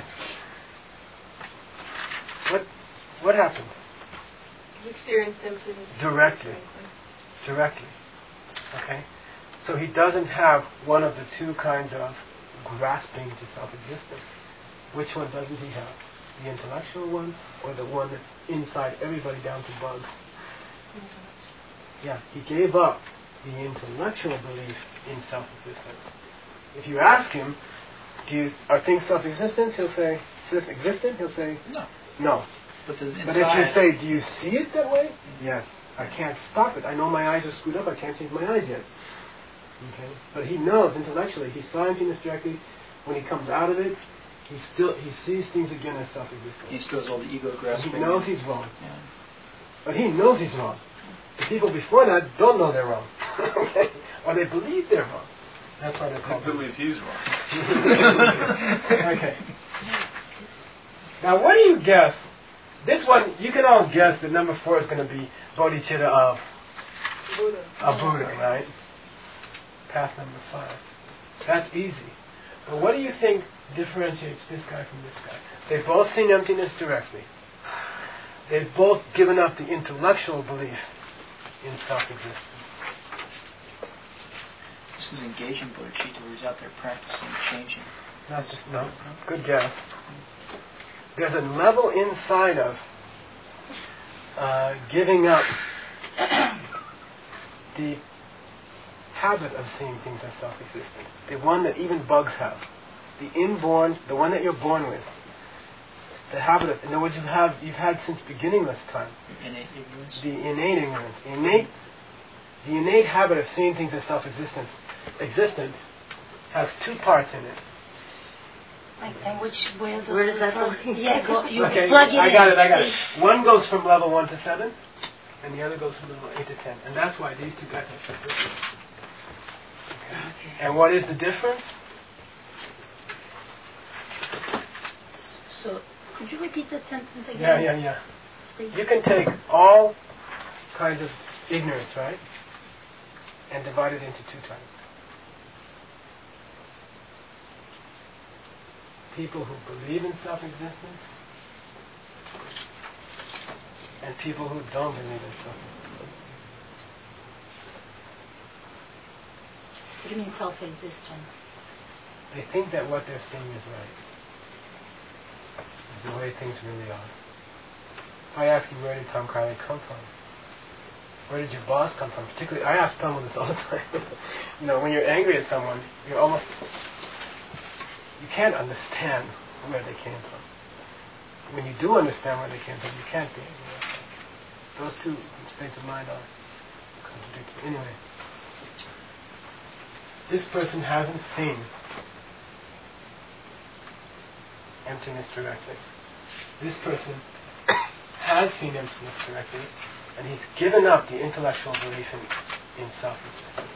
What what happened? He experienced emptiness. Directly. Directly. Okay? So he doesn't have one of the two kinds of grasping to self-existence. Which one doesn't he have? The intellectual one or the one that's inside everybody down to bugs? Yeah, he gave up the intellectual belief in self-existence. If you ask him, do you, are things self-existent? He'll say, self-existent? He'll say, no. No. But, the but if you say, do you see it that way? Yes. I can't stop it. I know my eyes are screwed up. I can't change my eyes yet. Okay. But he knows intellectually. He saw emptiness directly. When he comes out of it, he still he sees things again as self-existent. He still has all the ego grasping. He knows he's wrong. Yeah. But he knows he's wrong. The people before that don't know they're wrong. Okay. Or they believe they're wrong. That's why they're called. They believe he's wrong. Okay. Now, what do you guess? This one, you can all guess that number four is going to be bodhicitta of Buddha. A Buddha, right? Path number five. That's easy. But what do you think differentiates this guy from this guy? They've both seen emptiness directly. They've both given up the intellectual belief in self-existence. This is engaging bodhicitta where he's out there practicing, changing. Not just, no. Good guess. There's a level inside of uh, giving up the habit of seeing things as self-existent. The one that even bugs have. The inborn, the one that you're born with. The habit of, in other words, you have, you've had since beginningless time. Innate ignorance. The innate ignorance. The innate, the innate habit of seeing things as self-existent existent has two parts in it. And, and which, where, does Where does that go? Yeah, go, you Okay, plug it I in. got it, I got it. One goes from level one to seven, and the other goes from level eight to ten. And that's why these two guys are so different. Okay. Okay. And what is the difference? So, could you repeat that sentence again? Yeah, yeah, yeah. Please? You can take all kinds of ignorance, right? And divide it into two types. People who believe in self-existence and people who don't believe in self-existence. What do you mean self-existence? They think that what they're seeing is right. Is the way things really are. If I ask you, where did Tom Crowley come from? Where did your boss come from? Particularly, I ask someone this all the time. You know, when you're angry at someone, you're almost... You can't understand where they came from. When you do understand where they came from, you can't be angry at them. Those two states of mind are contradictory. Anyway, this person hasn't seen emptiness directly. This person has seen emptiness directly, and he's given up the intellectual belief in, in self-existence.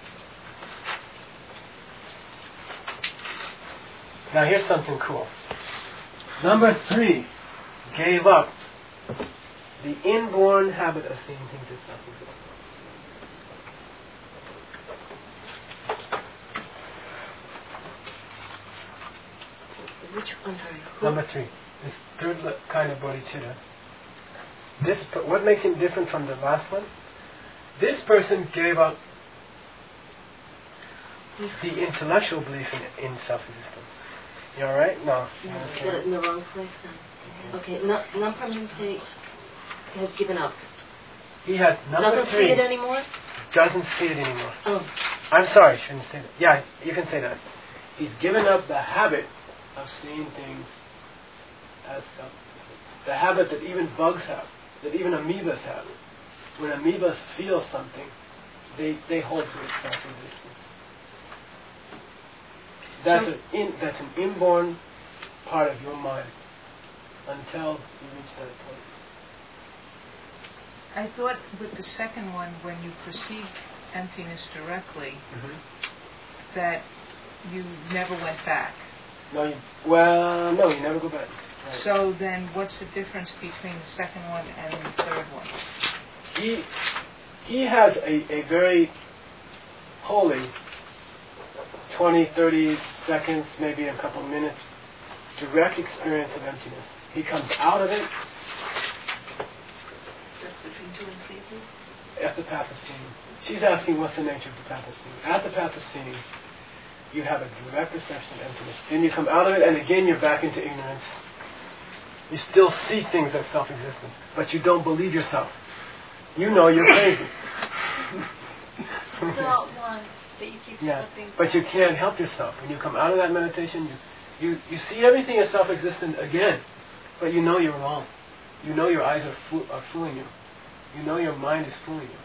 Now here's something cool. Number three gave up the inborn habit of seeing things as self-existent. Which one? Sorry. Who? Number three, this third kind of bodhicitta. This, what makes him different from the last one? This person gave up the intellectual belief in, in self-existence. You alright? No. No, got it in the wrong place then. Okay, no, Namparmente has given up. He has number Doesn't three. see it anymore? Doesn't see it anymore. Oh. I'm sorry, I shouldn't say that. Yeah, you can say that. He's given up the habit of seeing things as self. The habit that even bugs have, that even amoebas have. When amoebas feel something, they, they hold to its self-existence. That's, So, an in, that's an inborn part of your mind until you reach that point. I thought with the second one, when you perceived emptiness directly, Mm-hmm. that you never went back. No, you, well, no, you never go back. Right. So then what's the difference between the second one and the third one? He, he has a, a very holy twenty, thirty seconds, maybe a couple minutes, direct experience of emptiness. He comes out of it Between two and three, please? at the path of seeing. She's asking what's the nature of the path of seeing. At the path of seeing, you have a direct perception of emptiness. Then you come out of it, and again you're back into ignorance. You still see things as self-existence, but you don't believe yourself. You know you're crazy. It's all at once, but you keep Yeah, slipping. but you can't help yourself. When you come out of that meditation, you, you, you see everything as self-existent again, but you know you're wrong. You know your eyes are, fo- are fooling you. You know your mind is fooling you.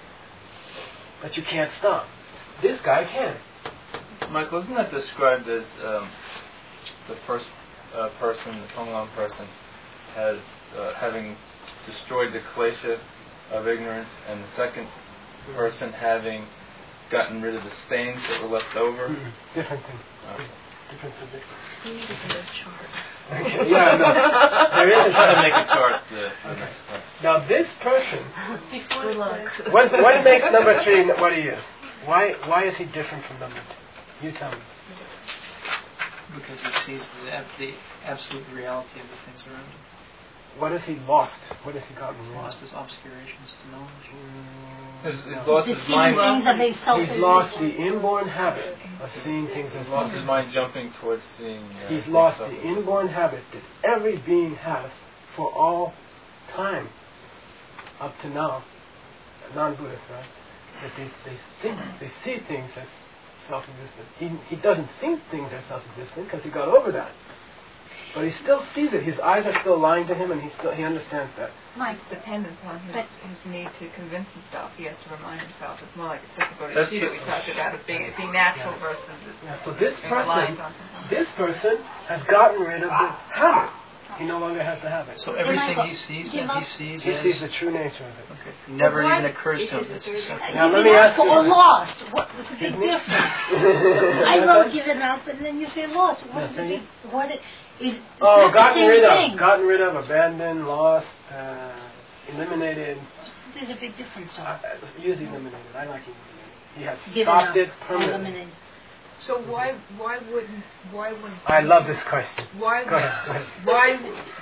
But you can't stop. This guy can. Michael, isn't that described as um, the first uh, person, the Tonglam person, has uh, having destroyed the klesha of ignorance, and the second person having gotten rid of the stains that were left over? Mm-hmm. Different thing. Uh, Different subject. You need to do a chart. Okay, yeah, no. There is a Try to chart. make a chart the, the next time. Now this person, Before luck. what, what makes number three what he is? Why why is he different from number two? You tell me. Because he sees the, ab- the absolute reality of the things around him. What has he lost? What has he gotten He wrong? lost his obscurations to knowledge. Mm, He's, he's no. lost To his see mind. things that they self He's lost the inborn habit of seeing things as He's lost his self-existent. mind jumping towards seeing. Uh, He's things lost the self-existent. inborn habit that every being has for all time up to now. Non-Buddhists, right? That they, they think, they see things as self-existent. He, he doesn't think things are self-existent because he got over that. But he still sees it. His eyes are still lying to him, and he still he understands that. Mike, It's dependent on his, But- his need to convince himself. He has to remind himself. It's more like a physical That's retreat. We the- talked about it being, it being natural Yeah. versus it Yeah, so this being reliant person, on something. this person has gotten rid of the habit. He no longer has the habit. So everything he sees, that he sees He as... sees the true nature of it. Okay. Never Well, even why- occurs to This him. is It's the a third separate- Now, let Giving me up ask you- or lost. What, what's the big Excuse me? difference? I wrote given up, and then you say lost. What Yeah, is the say big? What is? Is Oh, not the gotten same rid thing. of, gotten rid of, abandoned, lost, uh, eliminated. There's a big difference. Uh, Though. use eliminated. I like eliminated. He has Given stopped up, it permanently. eliminated. so why why wouldn't why wouldn't I love this question. why Go ahead. Go ahead. why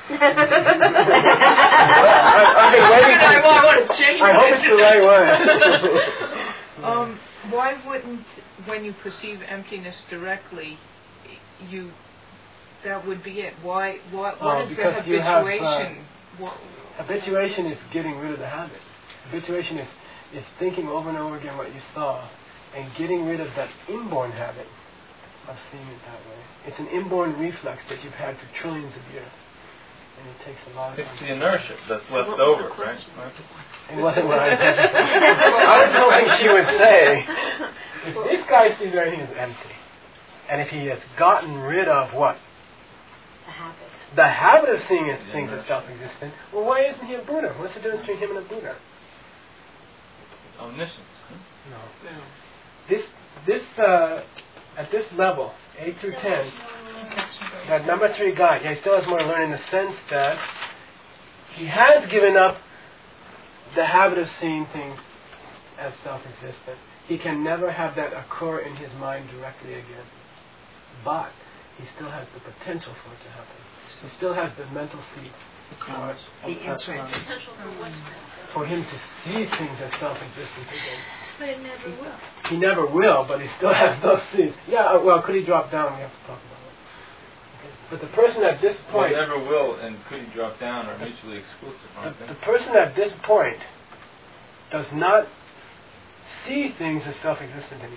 I, I've been waiting I for want to change I hope it's the right one. um why wouldn't when you perceive emptiness directly you that would be it why what what Oh, is the because you have, uh, habituation what, Habituation is getting rid of the habit. Habituation is, is thinking over and over again what you saw and getting rid of that inborn habit of seeing it that way. It's an inborn reflex that you've had for trillions of years. And it takes a lot of It's time. the inertia that's left what was over, the right? question? Right? It wasn't what I was I was hoping she would say, if this guy sees everything as empty, and if he has gotten rid of what? The habit. The habit of seeing as Yeah, things as that's- self-existent, well, why isn't he a Buddha? What's the difference between him and a Buddha? Omniscience. huh? No. This, this, uh, at this level, eight through ten, that number three guy, yeah, he still has more to learn in the sense that he has given up the habit of seeing things as self-existent. He can never have that occur in his mind directly again. But he still has the potential for it to happen. He still has the mental seeds The comments. The That's imprint. what I'm- Potential for what's for him to see things as self-existent again. But it never will. He never will, but he still has those seeds. Yeah, uh, well, could he drop down? We have to talk about it. Okay. But the person at this Well, point, never will and could he drop down are mutually exclusive, aren't the, they? the person at this point does not see things as self-existent anymore.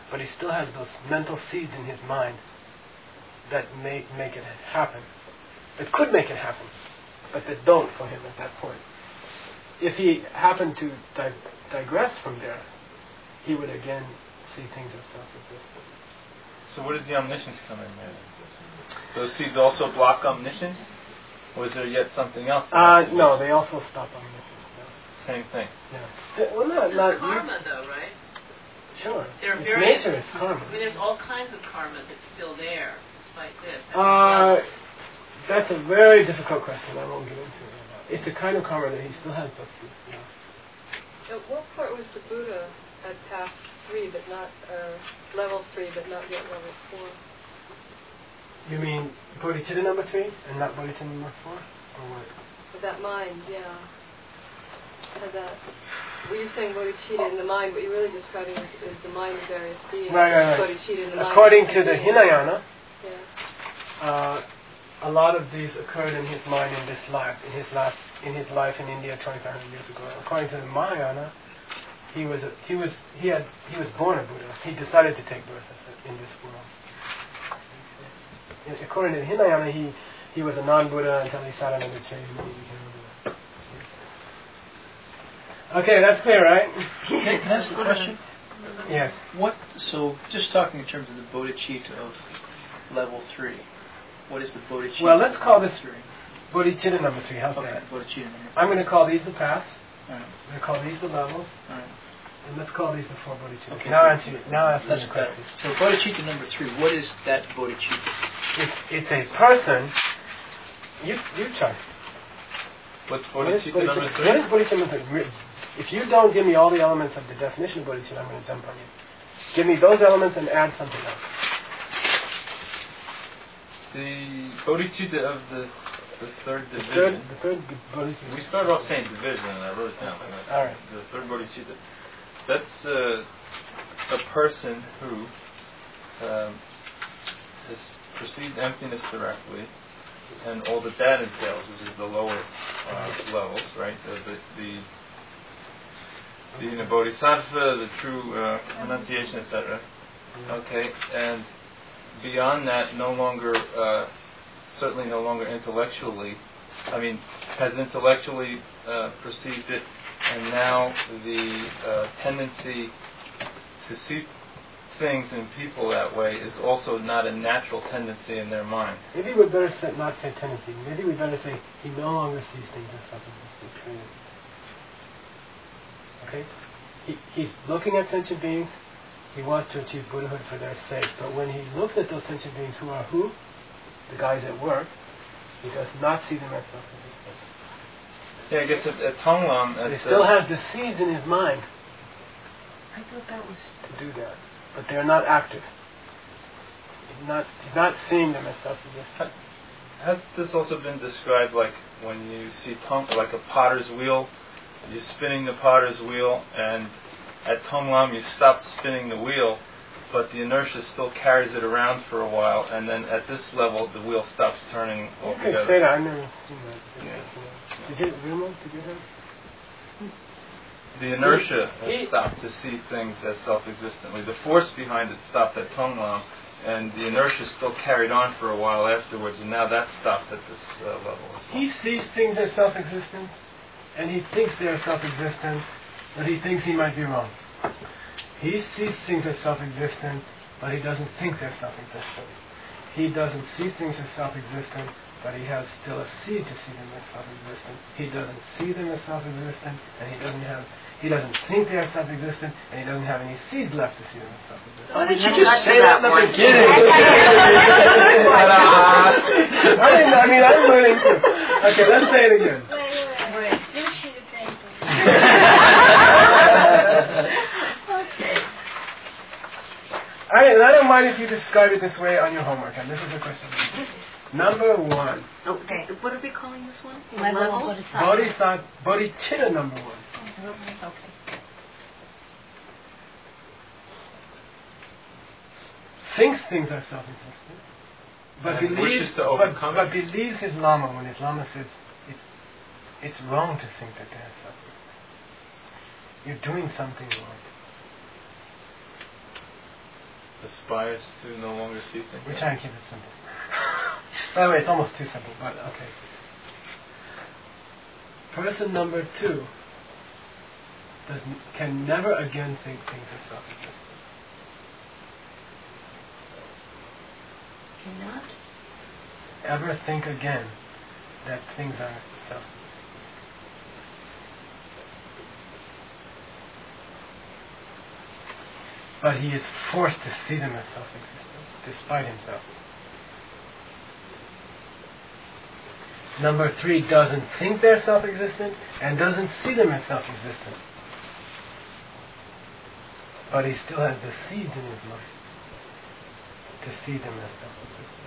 but he still has those mental seeds in his mind that make make it happen. That could make it happen, but that don't for him at that point. If he happened to di- digress from there, he would again see things as self-existent. So where does the omniscience come in there? Those seeds also block omniscience? Or is there yet something else? Uh, no, they also stop omniscience. Yeah. Same thing. Yeah. Well, not, not karma, though, right? Sure. There are Its various, nature is karma. I mean, there's all kinds of karma that's still there, despite this. Uh, that's a very difficult question. I won't get into it. It's a kind of karma that he still has those seeds. Yeah. At what point was the Buddha at path three, but not uh, level three, but not yet level four? You mean bodhicitta number three and not bodhicitta number four, or what? With that mind, yeah. Had that. Well, you're saying bodhicitta in the mind, what you're really describing is, is the mind of various beings. Right, right, right. Bodhicitta in the mind. According to the Hinayana, yeah. uh, a lot of these occurred in his mind in this life, in his life, in his life in India twenty-five hundred years ago. According to the Mahayana, he was a, he was he had he was born a Buddha. He decided to take birth in this world. According to the Hinayana, he he was a non-Buddha until he sat under the tree and then he became a Buddha. Okay, that's clear, right? Okay, can I ask a question? Yes. What? So, just talking in terms of the bodhicitta of level three. What is the bodhicitta? Well, let's call this three. bodhicitta number three. How's Okay, that? bodhicitta number three. I'm going to call these the paths. Right. I'm going to call these the levels. Right. And let's call these the four bodhicittas. Okay, now so answer you. Now ask me that's the question. So bodhicitta number three. What is that bodhicitta? It's, it's a person. You you try. What's What is bodhicitta number bodhicitta? three? What is bodhicitta number three? If you don't give me all the elements of the definition of bodhicitta, I'm going to jump on you. Give me those elements and add something else. The bodhicitta of the the third The division. third, the third bodhicitta. We started off saying division, and I wrote it down. All right. The third bodhicitta. That's uh, a person who um, has perceived emptiness directly, and all that that entails, which is the lower uh, levels, right? The the the, the you know, bodhisattva, the true uh, renunciation, et cetera. Okay, and beyond that, no longer, uh, certainly no longer intellectually. I mean, has intellectually uh, perceived it, and now the uh, tendency to see things and people that way is also not a natural tendency in their mind. Maybe we better say, not say tendency. Maybe we better say he no longer sees things as self-existent. Period. Okay? He, he's looking at sentient beings. He wants to achieve Buddhahood for their sake. But when he looks at those sentient beings who are who? The guys at work. He does not see them as self-existent. Yeah, I guess at, at Tonglam... He still has the seeds in his mind I thought that was... to do that. But they're not active. He's not, he's not seeing them as self-existent. Has this also been described like when you see Tong, like a potter's wheel? You're spinning the potter's wheel, and at Tonglam you stop spinning the wheel, but the inertia still carries it around for a while, and then at this level the wheel stops turning You altogether. can say that. I've never seen that. Yeah. Did you, Vilma, did you hear? The inertia He- has stopped to see things as self-existently. The force behind it stopped at Tonglam, and the inertia still carried on for a while afterwards, and now that's stopped at this uh, level as well. He sees things as self-existent, and he thinks they are self-existent, but he thinks he might be wrong. He sees things as self-existent, but he doesn't think they're self-existent. He doesn't see things as self-existent, but he has still a seed to see them as self-existent. He doesn't see them as self-existent, and he doesn't have, he doesn't think they are self-existent, and he doesn't have any seeds left to see them as self-existent. Why didn't you you just say that in the beginning? I didn't. I mean, I'm learning too. Okay, let's say it again. Wait, wait, wait. New sheet of paper. Okay. I, and I don't mind if you describe it this way on your homework, and this is the question. Number one. Okay, what are we calling this one? Level Level? bodhisattva. Bodhisattva, bodhicitta number one. Okay. Thinks things are self-existent, but And believes, wishes to but, overcome but it. believes his lama when his lama says it, it's wrong to think that they are self-existent. You're doing something wrong. aspires to no longer see things? We're trying to keep it simple. By the way, it's almost too simple, but okay. Person number two does, can never again think things are self-existent. Cannot? Ever think again that things are self-existent. But he is forced to see them as self-existent, despite himself. Number three doesn't think they're self-existent and doesn't see them as self-existent. But he still has the seeds in his mind to see them as self-existent.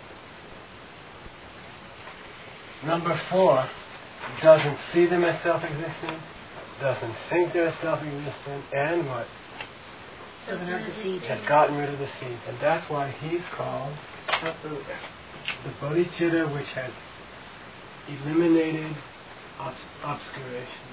Number four doesn't see them as self-existent, doesn't think they're self-existent, and what? Doesn't have the seeds. Has gotten rid of the seeds. And that's why he's called the bodhicitta, which has eliminated obs- obscuration.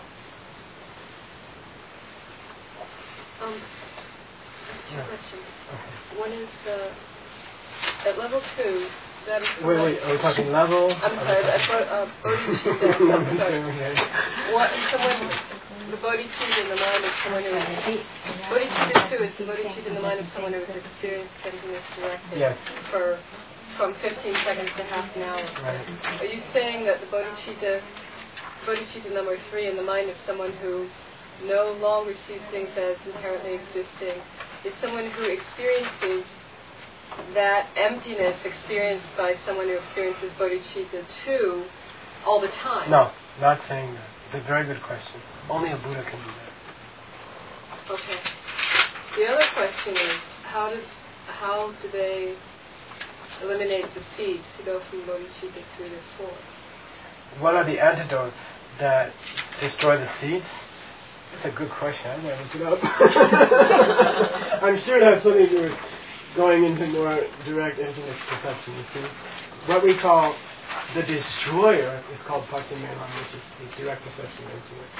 Um, two Yeah. questions. Okay. One is uh, at level two. That is Wait, wait, are we talking level? I'm sorry, I thought uh, bodhicitta. Number I'm sorry. two, okay. What someone, the bodhicitta in the mind of someone who is bodhicitta two is the bodhicitta in the mind of someone who has experienced emptiness directly Yes. for from fifteen seconds to half an hour. Right. Are you saying that the bodhicitta, bodhicitta number three in the mind of someone who no longer sees things as inherently existing is someone who experiences that emptiness experienced by someone who experiences bodhicitta two all the time? No, not saying that. It's a very good question. Only a Buddha can do that. Okay. The other question is, how do, how do they eliminate the seeds to go from bodhicitta three to four? What are the antidotes that destroy the seeds? That's a good question. I never looked it up. I'm sure it has something to do with going into more direct emptiness perception, you see. What we call the destroyer is called Pachimelan, which is, is direct perception of emptiness.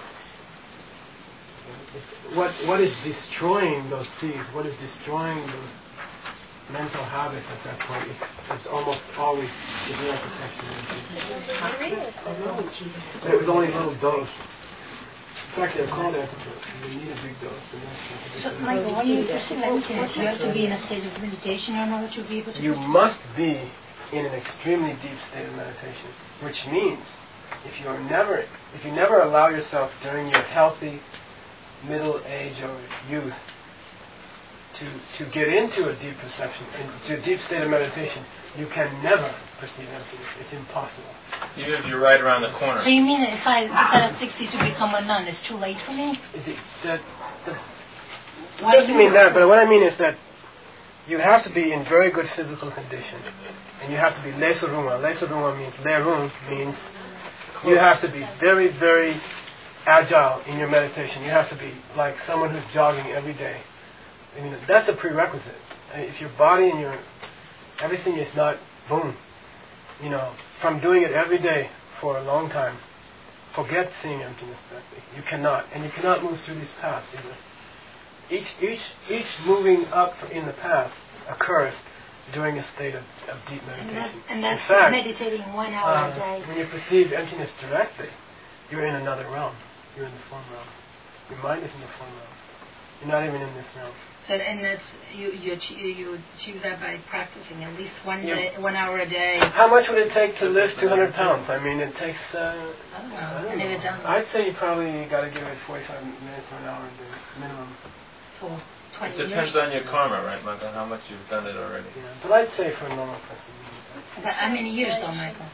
What, what is destroying those seeds, what is destroying those mental habits at that point is, is almost always the direct perception of emptiness. But it was only a little dose. In fact, they're called antidotes. You need a big dose. So, Michael, when you perceive emptiness, you have to be in a state of meditation in order to be able to You perceive? must be in an extremely deep state of meditation, which means if you are never, if you never allow yourself during your healthy middle age or youth to to get into a deep perception, into a deep state of meditation, you can never perceive emptiness. It's impossible. Even if you're right around the corner. So you mean that if I decide at sixty to become a nun, it's too late for me? Is it, that, that, Why it doesn't do mean you- that, but what I mean is that you have to be in very good physical condition, and you have to be lesurunga. Lesurunga means lerung means you have to be very, very agile in your meditation. You have to be like someone who's jogging every day. I mean, that's a prerequisite. If your body and your everything is not boom, you know, from doing it every day for a long time, forget seeing emptiness directly. You cannot, and you cannot move through these paths either. Each, each, each moving up in the path occurs during a state of, of deep meditation. And, that, and that's in fact, meditating one hour uh, a day. when you perceive emptiness directly, you're in another realm. You're in the form realm. Your mind is in the form realm. You're not even in this realm. So, and that's you you achieve, you achieve that by practicing at least one Yeah. day, one hour a day. How much would it take to lift two hundred pounds? I mean, it takes. Uh, I don't know. I don't And if know. it doesn't- I'd say you probably got to give it forty-five minutes or an hour a day minimum. For twenty It depends years. on your karma, right, Michael? How much you've done it already. Yeah, but I'd say for a normal person. But how many years, though, Michael?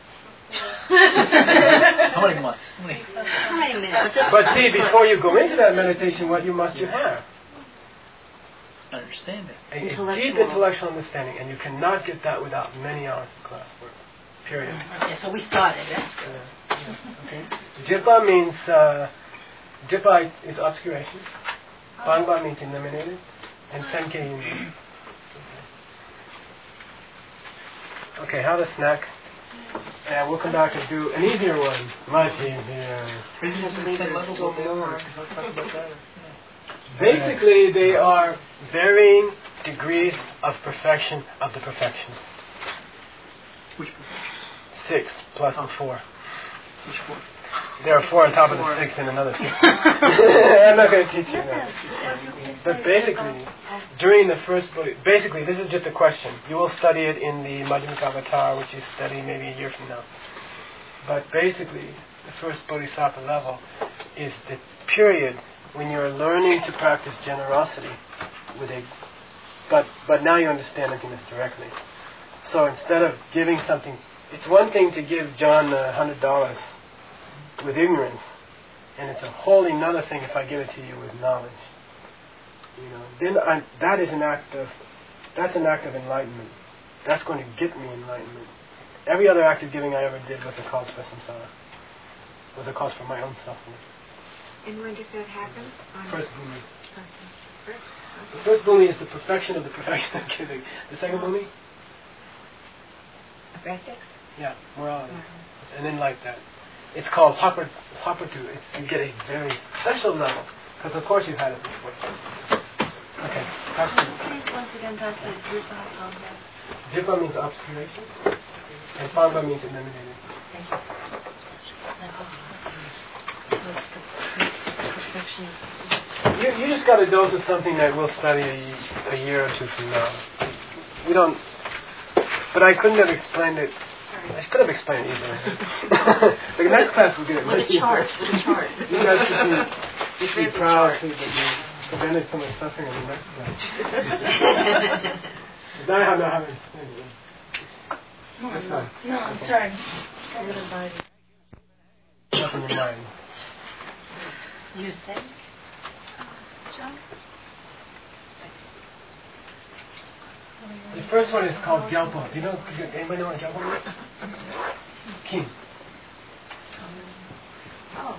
How many months? How many? How many minutes? But see, before you go into that meditation, what you must you have? Understanding. A, a deep intellectual understanding, and you cannot get that without many hours of class work. Period. Okay, so we started, eh? Uh, yeah, okay. Jipa means uh, Jipa is obscuration. Bangba means eliminated, and Tenke means. Okay, have a snack. And we'll come back and do an easier one. Much easier. Ten levels over. Talk about that. Basically, they are varying degrees of perfection of the perfections. Which perfections? Six plus oh. the four. Which four? There are four on top of the six and another six. I'm not going to teach you that. But basically, during the first, basically, this is just a question. You will study it in the Madhyamika Avatar, which you study maybe a year from now. But basically, the first Bodhisattva level is the period when you're learning to practice generosity with a, but but now you understand emptiness directly. So instead of giving something, it's one thing to give John a hundred dollars with ignorance, and it's a wholly another thing if I give it to you with knowledge. You know, then I'm, that is an act of, that's an act of enlightenment. That's going to get me enlightenment. Every other act of giving I ever did was a cause for samsara, was a cause for my own suffering. And when does that happen? On First bhumi. The first bhumi is the perfection of the perfection of giving. The second bhumi? Ethics? Yeah, morality. Mm-hmm. And then like that. It's called Hapatu. It's, you get a very special level. Because of course you've had it before. Okay, question. Please once again translate Drupa Panga. Drupa means obscuration. And Panga means eliminated. Thank you. You, you just got a dose of something that we'll study a, a year or two from now. We don't, but I couldn't have explained it. I could have explained it easily. The next class will get it. With a chart, with a chart. You guys should be, you should be proud that you prevented so much suffering in the next class. Now I have not having explained it. No, no, no, I'm sorry. Up in your mind. You think? John? The first one is called Gyalpo. Do you know, anybody know what Gyalpo is? King. Oh.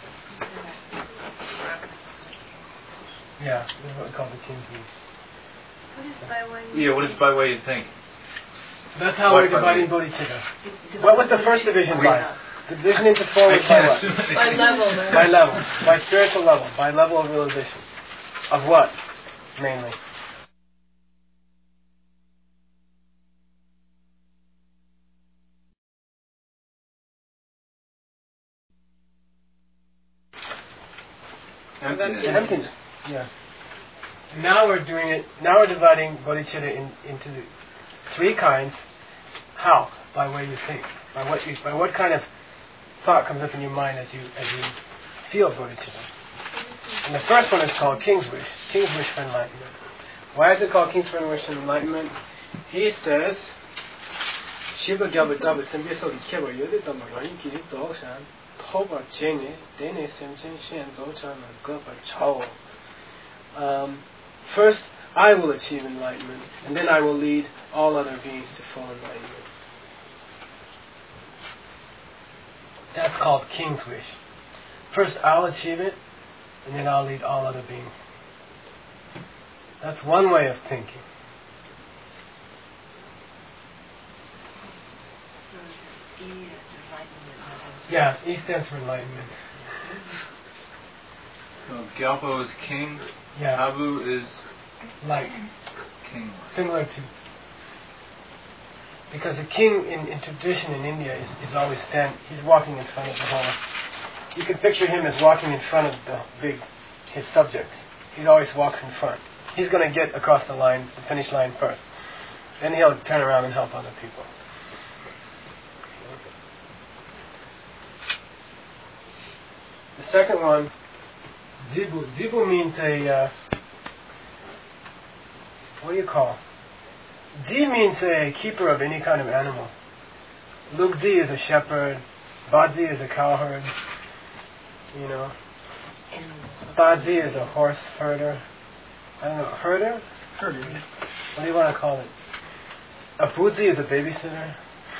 Yeah, this is what we call the King's Week. What is by way? Yeah, what is by way you think? That's how What we're dividing bodhicitta. What was the first division by? The division into four was by what? By level. By level. By spiritual level. By level of realization. Of what, mainly? Emptiness. Emptiness. Yeah. Now we're doing it. Now we're dividing bodhicitta in, into the three kinds. How? By way you think. By what you. By what kind of thought comes up in your mind as you as you feel bodhicitta. And the first one is called King's Wish. King's Wish for Enlightenment. Why is it called King's Wish for Enlightenment? He says, Shiva Gyalpa Daba Simbiso Kiba Yodi Dama Rani Ki Zoshan Toba Chene Dene Simchen Shen Zochan and Gapa Chao. Um First, I will achieve enlightenment, and then I will lead all other beings to full enlightenment. That's called King's Wish. First, I'll achieve it, and then I'll lead all other beings. That's one way of thinking. Yeah, E stands for enlightenment. So Gyalpo is king. Yeah. Abu is light. King. Similar to. Because a king in, in tradition in India is, is always stand. He's walking in front of the whole. You can picture him as walking in front of the big, his subjects. He always walks in front. He's going to get across the line, the finish line first. Then he'll turn around and help other people. The second one, Zibu. Zibu means a, uh, what do you call? Zi means a keeper of any kind of animal. Lugzi is a shepherd. Badzi is a cowherd. You know. Badzi is a horse herder. I don't know, herder? Herder. What do you want to call it? A Budzi is a babysitter.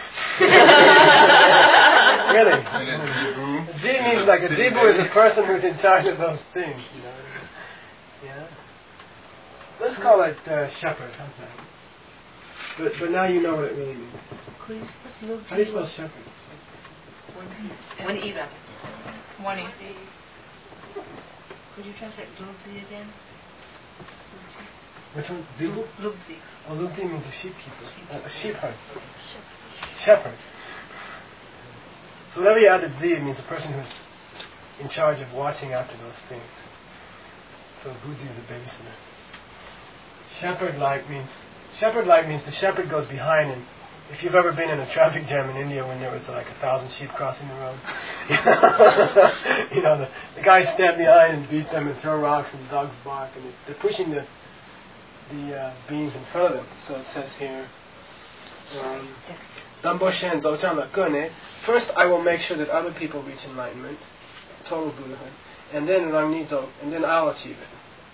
Really? Z means like a Zibu is a person who's in charge of those things. You know? Yeah. Let's call it uh, shepherd. How's that? But but now you know what it really means. How do you spell shepherd? One E rather. One E. Could you translate Lugzi again? Which one? Zilu? Lugzi. Oh, Lugzi means a sheepkeeper. Uh, a sheep herd. Shepherd. So whenever you added Z, it means a person who's in charge of watching after those things. So Gudzi is a babysitter. Shepherd-like means shepherd-like means the shepherd goes behind, and if you've ever been in a traffic jam in India when there was like a thousand sheep crossing the road, you know, the, the guys stand behind and beat them and throw rocks and the dogs bark, and they're pushing the the uh, beings in front of them. So it says here, um, first I will make sure that other people reach enlightenment, total Buddhahood, and then Rangnizo, and then I'll achieve it.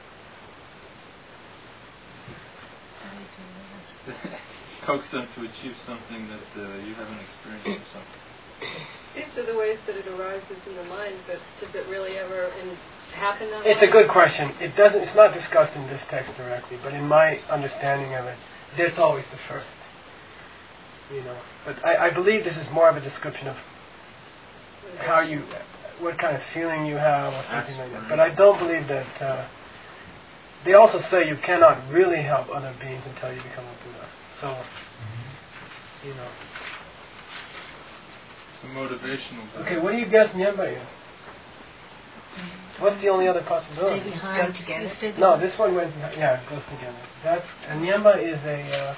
Coax them to achieve something that uh, you haven't experienced or something. These are the ways that it arises in the mind, but does it really ever in, happen that It's way? a good question. It doesn't. It's not discussed in this text directly, but in my understanding of it, it's always the first. You know, but I, I believe this is more of a description of how you, what kind of feeling you have, or something like that. But I don't believe that. Uh, they also say you cannot really help other beings until you become a Buddha. So, you know. It's a motivational. Okay, what do you guess Nyamba is? What's the only other possibility? Stay behind together. No, this one went. Yeah, it goes together. That's a Nyamba is a. Uh,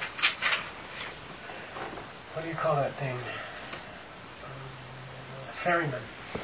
what do you call that thing? Um, ferryman.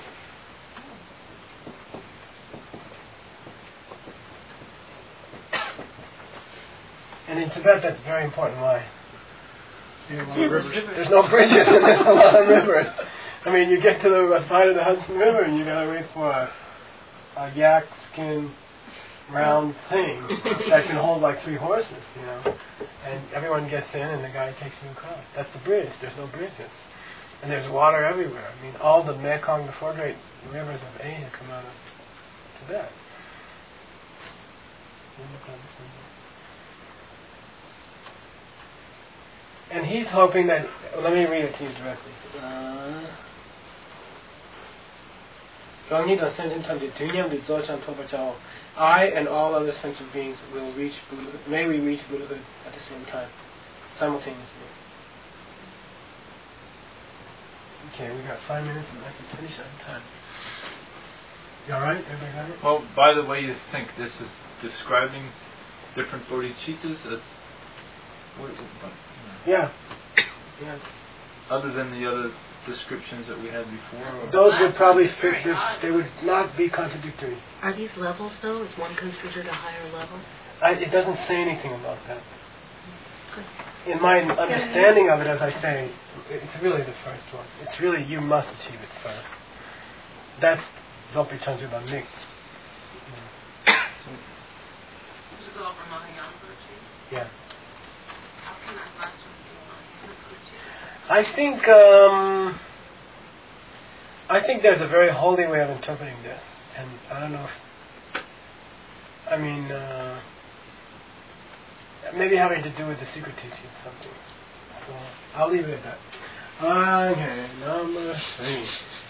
And in Tibet, that's very important. Why? There's no bridges and there's a lot of rivers. I mean, you get to the side of the Hudson River and you gotta wait for a, a yak skin round thing that can hold like three horses, you know. And everyone gets in and the guy takes you across. That's the bridge. There's no bridges. And there's water everywhere. I mean, all the Mekong, the four great rivers of Asia come out of Tibet. And he's hoping that, let me read it to you directly. Uh, I and all other sentient beings will reach Buddhahood. May we reach Buddhahood at the same time, simultaneously. Okay, we got five minutes and I can finish on time. You alright? Everybody got it? Well, by the way, you think this is describing different bodhicittas? Uh, what, what, yeah. Yeah. Other than the other descriptions that we had before? Or? Those would probably fit, they, they would not be contradictory. Are these levels, though? Is one considered a higher level? I, it doesn't say anything about that. In my understanding of it, as I say, it's really the first one. It's really, you must achieve it first. That's Zopi Chandraba Mik. This is all from Mahayana virtue? Yeah. How can that last one be virtue? I think, um, I think there's a very holy way of interpreting this. And I don't know if, I mean, uh, maybe having to do with the secret teachings something. So I'll leave it at that. Okay, number three.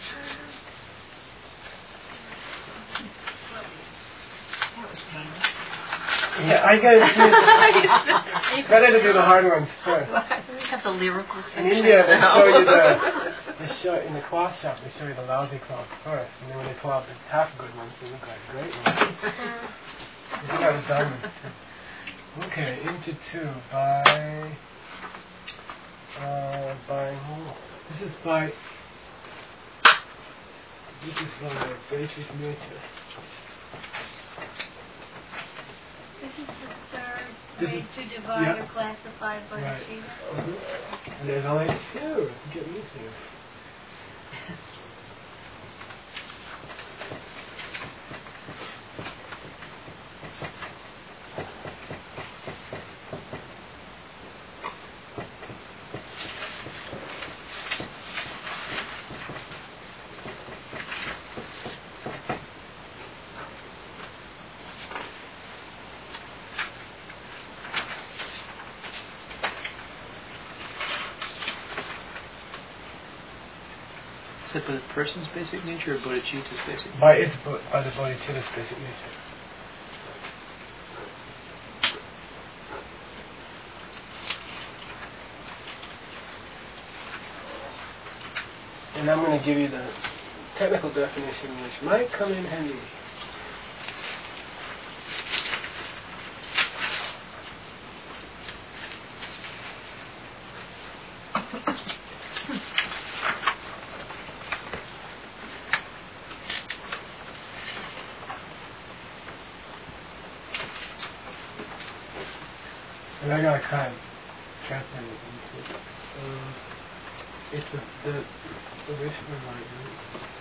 That was painless. Yeah, I gotta see it. Better to do the hard ones first. We have the lyrical section. In India, they show you the, they show, in the cloth shop, they show you the lousy cloth first, and then when they pull out the half good ones, they look like great ones. You got a diamond too. Okay, into two by uh, by who? This is by this is by Beatrice Nature. This is the third This way is- to divide yeah. or classify bodhicitta. Right. Mm-hmm. And there's only two. Get easier. Is that by the person's basic nature or bodhicitta's basic nature? By its bo- by the bodhicitta's basic nature. And I'm going to give you the technical definition, which might come in handy. And I gotta kind of translate it into um, it's the the, the wish of enlightenment.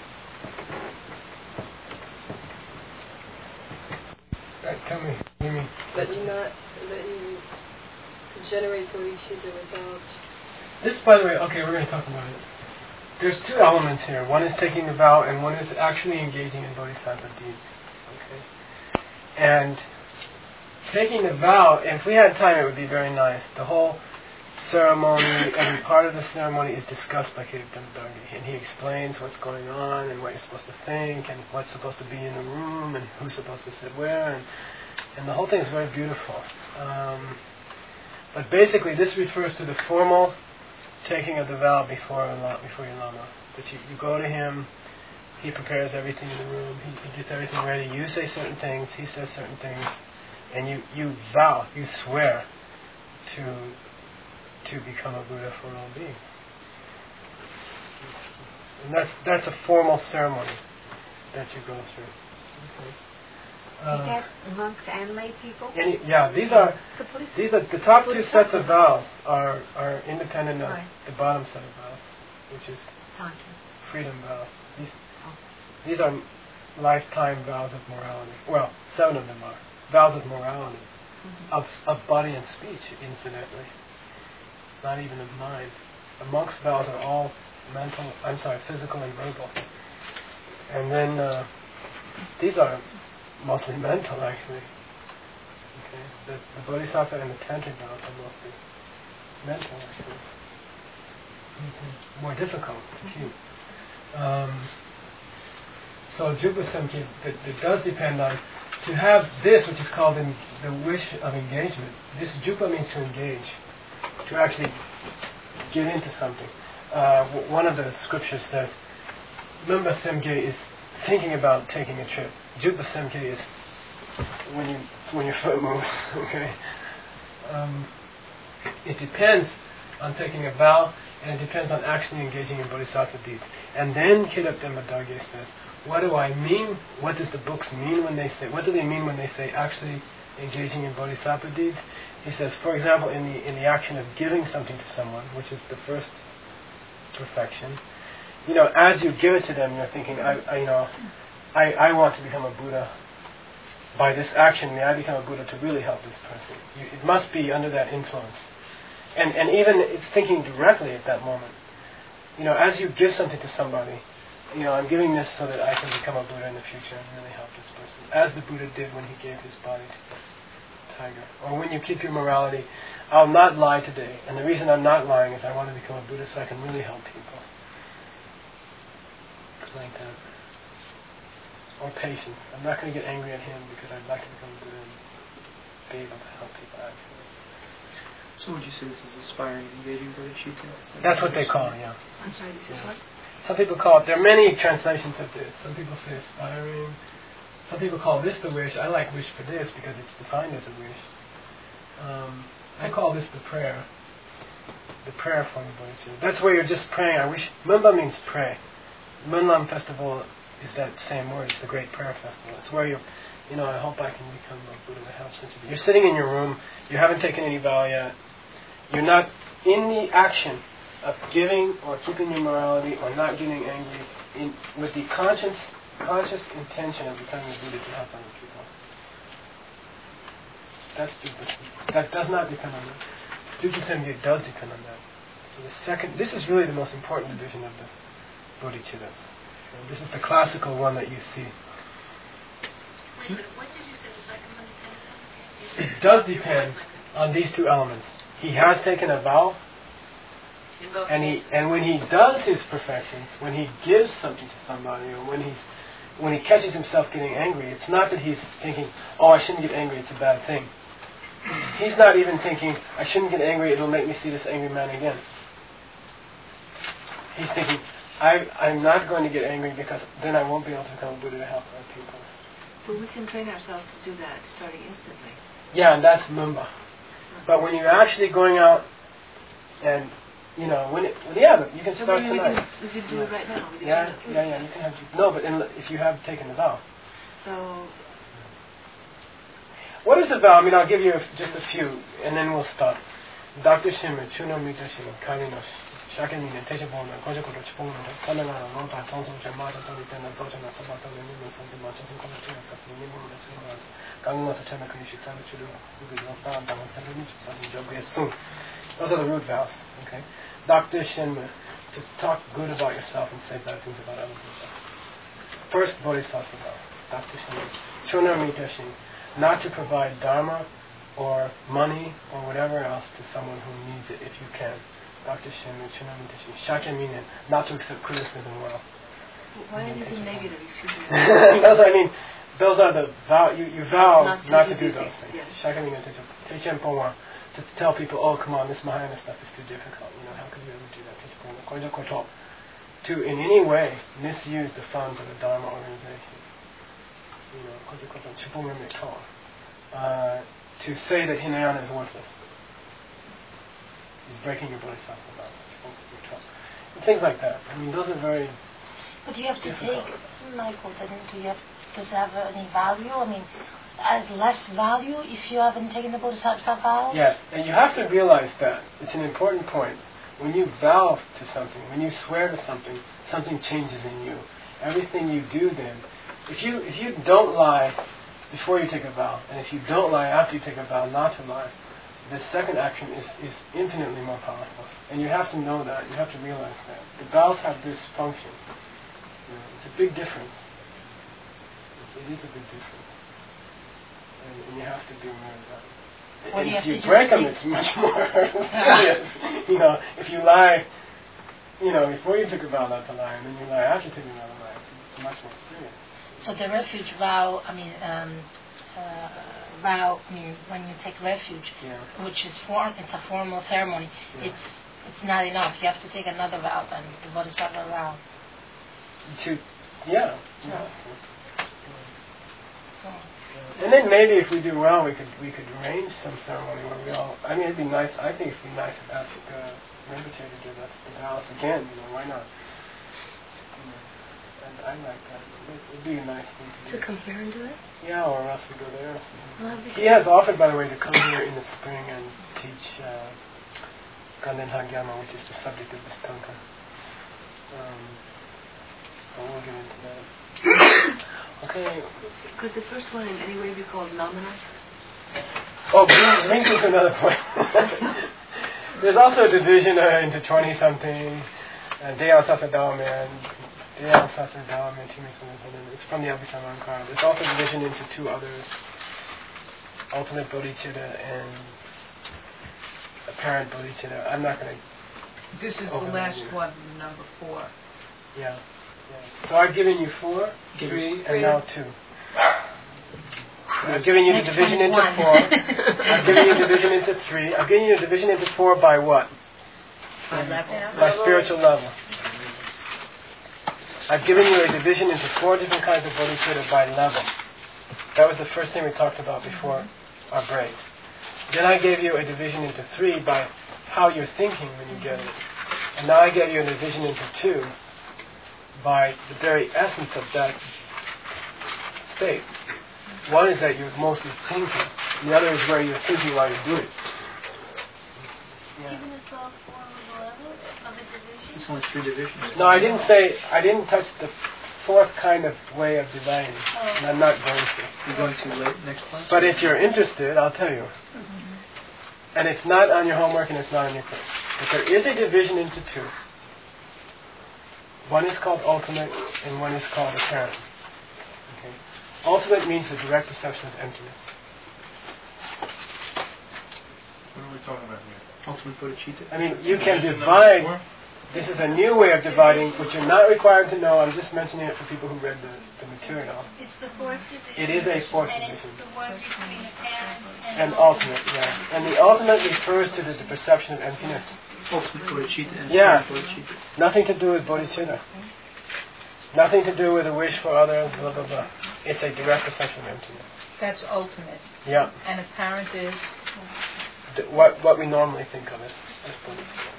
Right, tell me, give me. That you not that you generate bodhicitta without. This, by the way, okay, we're going to talk about it. There's two elements here. One is taking the vow, and one is actually engaging in bodhisattva deeds. Okay, and taking the vow, if we had time, it would be very nice. The whole ceremony, every part of the ceremony is discussed by Kirtan Dangi, and he explains what's going on and what you're supposed to think and what's supposed to be in the room and who's supposed to sit where, and and the whole thing is very beautiful. Um, but basically, this refers to the formal taking of the vow before before your lama. That you, you go to him, he prepares everything in the room, he, he gets everything ready. You say certain things, he says certain things. And you, you vow, you swear to to become a Buddha for all beings. And that's that's a formal ceremony that you go through. Okay. Is that monks and lay people? Any, yeah, these are these are the top two sets of vows are are independent of right. the bottom set of vows, which is Tantra. freedom vows. These these are lifetime vows of morality. Well, seven of them are. Vows of morality, mm-hmm. of of body and speech, incidentally, not even of mind. The monk's vows are all mental. I'm sorry, physical and verbal. And then uh, these are mostly mental, actually. Okay, the, the bodhisattva and the tantric vows are mostly mental, actually. Mm-hmm. More difficult to keep. Um, so Jupa Semki, that, that does depend on. To have this, which is called in the wish of engagement, this jupa means to engage, to actually get into something. Uh, w- one of the scriptures says, Mumba Semge is thinking about taking a trip. Jupa Semge is when you when your foot moves. Okay. Um, it depends on taking a vow, and it depends on actually engaging in bodhisattva deeds. And then Kirtan Dangi says, what do I mean? What does the books mean when they say? What do they mean when they say actually engaging in bodhisattva deeds? He says, for example, in the in the action of giving something to someone, which is the first perfection. You know, as you give it to them, you're thinking, I, I you know, I, I want to become a Buddha. By this action, may I become a Buddha to really help this person. You, it must be under that influence, and and even it's thinking directly at that moment. You know, as you give something to somebody. You know, I'm giving this so that I can become a Buddha in the future and really help this person. As the Buddha did when he gave his body to the tiger. Or when you keep your morality, I'll not lie today. And the reason I'm not lying is I want to become a Buddha so I can really help people. Like that. Or patience. I'm not going to get angry at him because I'd like to become a Buddha and be able to help people actually. So would you say this is aspiring engaging bodhicitta? That's what they call it, yeah. I'm sorry, this yeah. is what? Some people call it, there are many translations of this. Some people say aspiring. Some people call this the wish. I like wish for this because it's defined as a wish. Um, I call this the prayer. The prayer form of bodhicitta. That's where you're just praying. I wish. Mumba means pray. Munlam festival is that same word. It's the great prayer festival. It's where you, you know, I hope I can become a Buddha to help such a people. You're sitting in your room. You haven't taken any vow yet. You're not in the action of giving or keeping your morality or not getting angry in, with the conscious conscious intention of becoming a Buddha to help other people. That's Jupa. That does not depend on that. Jupa Semge does depend on that. So the second, this is really the most important division of the bodhicittas. So this is the classical one that you see. Wait, but what did you say the second one depends on? It does depend on these two elements. He has taken a vow, In both And he cases. and when he does his perfections, when he gives something to somebody, or when he's when he catches himself getting angry, it's not that he's thinking, "Oh, I shouldn't get angry; it's a bad thing." He's not even thinking, "I shouldn't get angry; it'll make me see this angry man again." He's thinking, I, "I'm not going to get angry because then I won't be able to become a Buddha to help other people." But we can train ourselves to do that starting instantly. Yeah, and that's Mumba. But when you're actually going out and, you know, when it, yeah, but you can So start maybe we tonight. can, we can do yeah. it right now. We can Yeah, do it. yeah, yeah, you can have, no, but in, if you have taken the vow. So, What is the vow? I mean, I'll give you a, just a few, and then we'll stop. Doctor Shimmer, Chuno Mitashi, Kamino, Shakin, Teshapon, Kojako, Chipon, Salana, Monta, Tonso, Jamata, Tona, Zojana, Sabato, Nimu, Santa Machas, and Comatus, Nimu, Gangu, Satana, Shiksan, Chulu, Ubi, Daman, Sami, Jogi, soon. Those are the root vows, okay? Doctor Shinma, to talk good about yourself and say bad things about other people. First Bodhisattva vow, Doctor Shinma. Chuno Mitashi, not to provide dharma or money or whatever else to someone who needs it if you can. Doctor Shinma, Chuno Mitashi. Shakyamuni, not to accept criticism well. why are these in negative? Excuse me. Those, I mean, those are the vow. You, you vow Not to not do to do these those things, things. yes. Shakyamuni, Techen Pongwa, to tell people, "Oh, come on, this Mahayana stuff is too difficult. You know, how could you ever do that?" Techen Pongwa, to in any way misuse the funds of the Dharma organization. You know, uh, to say that Hinayana is worthless. He's breaking your bodhisattva vow. And things like that. I mean, those are very But you have to difficult. take, Michael, then do you have, does it have any value? I mean, has less value if you haven't taken the bodhisattva vow? Yes, and you have to realize that. It's an important point. When you vow to something, when you swear to something, something changes in you. Everything you do then, if you if you don't lie before you take a vow, and if you don't lie after you take a vow not to lie, the second action is, is infinitely more powerful. And you have to know that. You have to realize that. The vows have this function. You know, it's a big difference. It, it is a big difference. And, and you have to be aware of that. What And do you if have you to do break to them, take- it's much more serious. You know, if you lie, you know, before you took a vow not to lie, and then you lie after taking a vow to lie, it's much more serious. So the refuge vow, I mean, um, uh, vow, I mean, when you take refuge, Yeah. which is form, it's a formal ceremony, Yeah. it's it's not enough. You have to take another vow then, the bodhisattva vow. To, yeah. you Yeah. have to. So, And then maybe if we do well, we could we could arrange some ceremony where we all. I mean, it'd be nice. I think it'd be nice if ask uh, Rinpoche to do that the vows again. You know, why not? You know, and I like that. It, it'd be a nice thing to do. to come here and do it? Yeah, or else we go there. Well, that'd be He has offered, by the way, to come here in the spring and teach uh, Ganden Hagyama, which is the subject of this tanka. Um, but we'll get into that. Okay. Could the first one in any way be called nominal? Oh, brings, brings me to another point. There's also a division uh, into twenty-something, uh, Deyan Sasa Daomen, Deyan Sasa Daomen, Chimitsu. It's from the Abhisamankara. There's also a division into two others, Ultimate Bodhicitta and Apparent Bodhicitta. I'm not going to... This is the Open last idea. one, number four. Yeah. yeah. So I've given you four, three, and now two. I've given you the Next division one is into one. four. I've given you division into three. I've given you a division into four by what? By level. By spiritual level. I've given you a division into four different kinds of bodhicitta by level. That was the first thing we talked about before our break. Then I gave you a division into three by how you're thinking when you get it. And now I gave you a division into two by the very essence of that state. One is that you're mostly thinking. The other is where you're thinking while you do it. Yeah. Even the twelve form of the levels of the division? It's only three divisions. No, I didn't say, I didn't touch the fourth kind of way of dividing. And I'm not going to. You're going to late next class? But if you're interested, I'll tell you. And it's not on your homework and it's not on your quiz. But there is a division into two. One is called ultimate and one is called apparent. Okay. Ultimate means the direct perception of emptiness. What are we talking about here? Ultimate bodhicitta. I mean, you can divide. This is a new way of dividing, which you're not required to know. I'm just mentioning it for people who read the, the material. It's the fourth division. It is a fourth and division. It's the one between the parents and, And ultimate, yeah. And the ultimate refers to the, the perception of emptiness. Ultimate bodhicitta and yeah. bodhicitta. Nothing to do with bodhicitta. Nothing to do with a wish for others, blah, blah, blah. It's a direct perception of emptiness. That's ultimate. Yeah. And apparent is? The, what, what we normally think of as, as bodhicitta.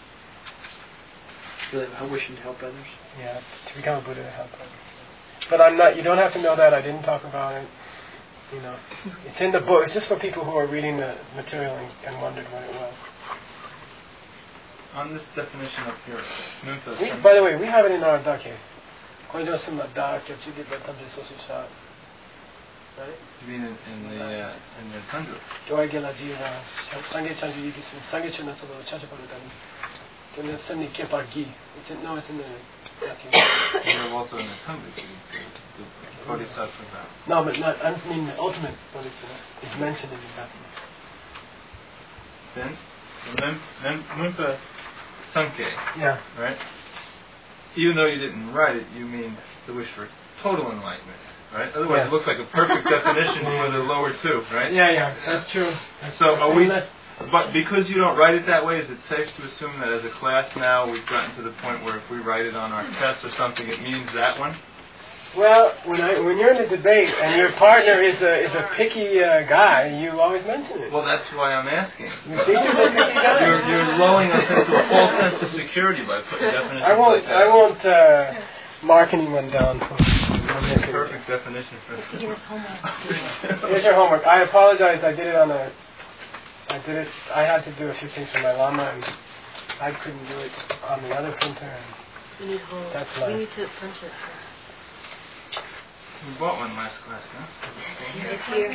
Really about wishing to help others? Yeah, to become a Buddha to help others. But I'm not, you don't have to know that. I didn't talk about it. You know, it's in the book. It's just for people who are reading the material and, and wondered what it was. On this definition up here, Nunta, we, by the way, we have it in our dake. Right? You mean in, in the uh, in the Tanjur? Joy Gela Jiva, Sange Chanju Yikisin, Sange Chunatabo, Chachapalutani. It's in, no, it's in the document. You have also in the Tanjur, the, the Bodhisattva vows. No, but not, I mean the ultimate Bodhisattva is mentioned in the document. Then, then, then Munpa Sanke. Yeah. Right? Even though you didn't write it, you mean the wish for total enlightenment, right? Otherwise yeah. it looks like a perfect definition for the lower two, right? Yeah, yeah, that's true. That's so are we... That's, But because you don't write it that way, is it safe to assume that as a class now we've gotten to the point where if we write it on our test or something, it means that one? Well, when I when you're in a debate and your partner is a is a picky uh, guy, you always mention it. Well, that's why I'm asking. Your teacher's a picky guy. You're, you're lulling us into a false sense of security by putting definitions I won't like that. I won't uh, mark anyone down for. Perfect definition for this. Here's your homework. I apologize. I did it on a. I did it. I had to do a few things for my lama, and I couldn't do it on the other printer. And we need whole. That's we life. need to punch it first. We bought one last class, huh? It's here.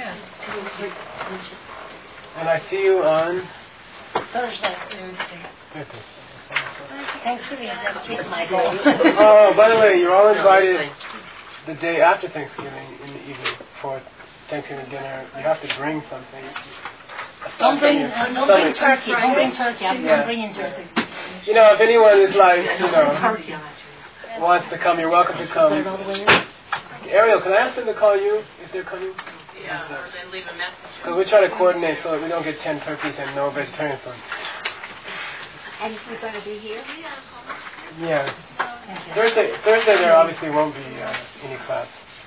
And I see you on Thursday. Thursday. Thanksgiving. That's my goal. Oh, by the way, you're all invited the day after Thanksgiving in the evening for Thanksgiving dinner. You have to bring something. Don't bring, uh, don't bring turkey. Don't bring turkey. I'm yeah. not bringing turkey. You know, if anyone is like, you know, wants to come, you're welcome to come. Ariel, can I ask them to call you if they're coming? Yeah, or then leave a message. Because we try to coordinate so that we don't get ten turkeys and no vegetarian food. And we're going to be here? Yeah. Thursday, Thursday there obviously won't be uh, any class.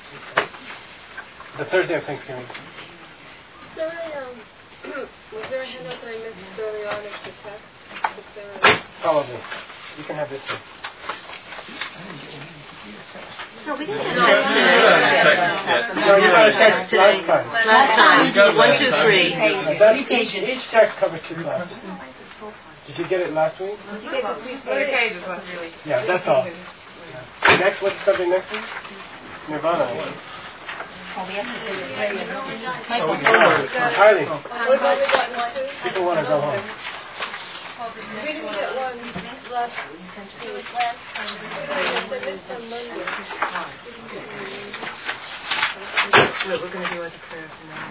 The Thursday of Thanksgiving. Sorry, um, was there a handout that I missed early on of the text? Was there a... Probably. You can have this one. No, we didn't No, have text. No, you got a text today. Last time. Last time. One, two, three. That's, each, each text covers two classes. Did you get it last week? Okay, Yeah, that's all. Yeah. Next, what's the subject next week? Nirvana. Oh, we have to do it. Oh, Harley. People want to go home. We didn't get one last it was last time. We missed on Monday. Wait, we're going to do other prayers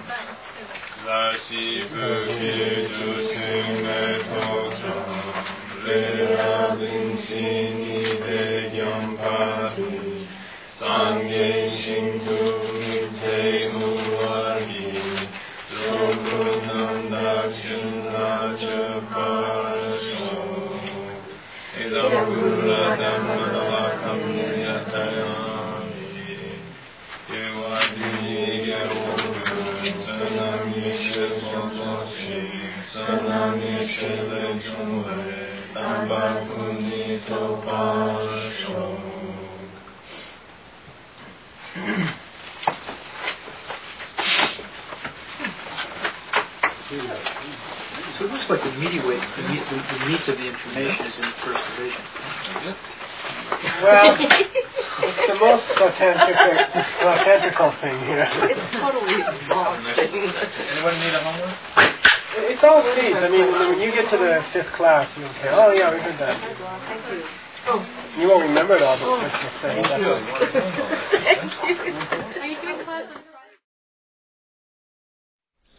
So it looks like the meaty weight, the meat, the, the meat of the information is in the first division. Well, it's the most authentic, authentical thing here. It's totally wrong thing. Anyone need a homework? It's all it needs. I mean, when you get to the fifth class, you'll say, oh yeah, we heard that. Thank you. Oh. You won't remember it all, but what you'll say. Thank you. Are you doing class on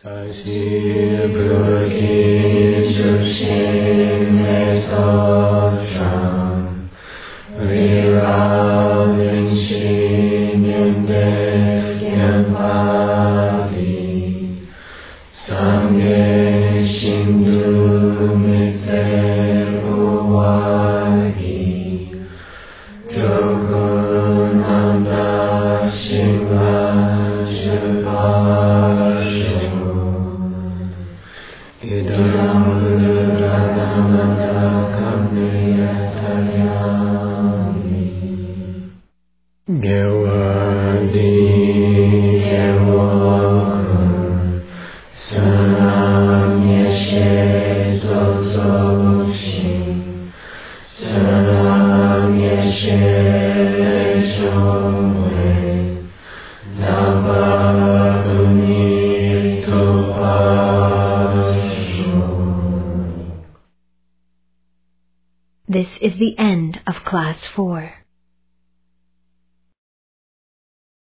This is the end of Class four.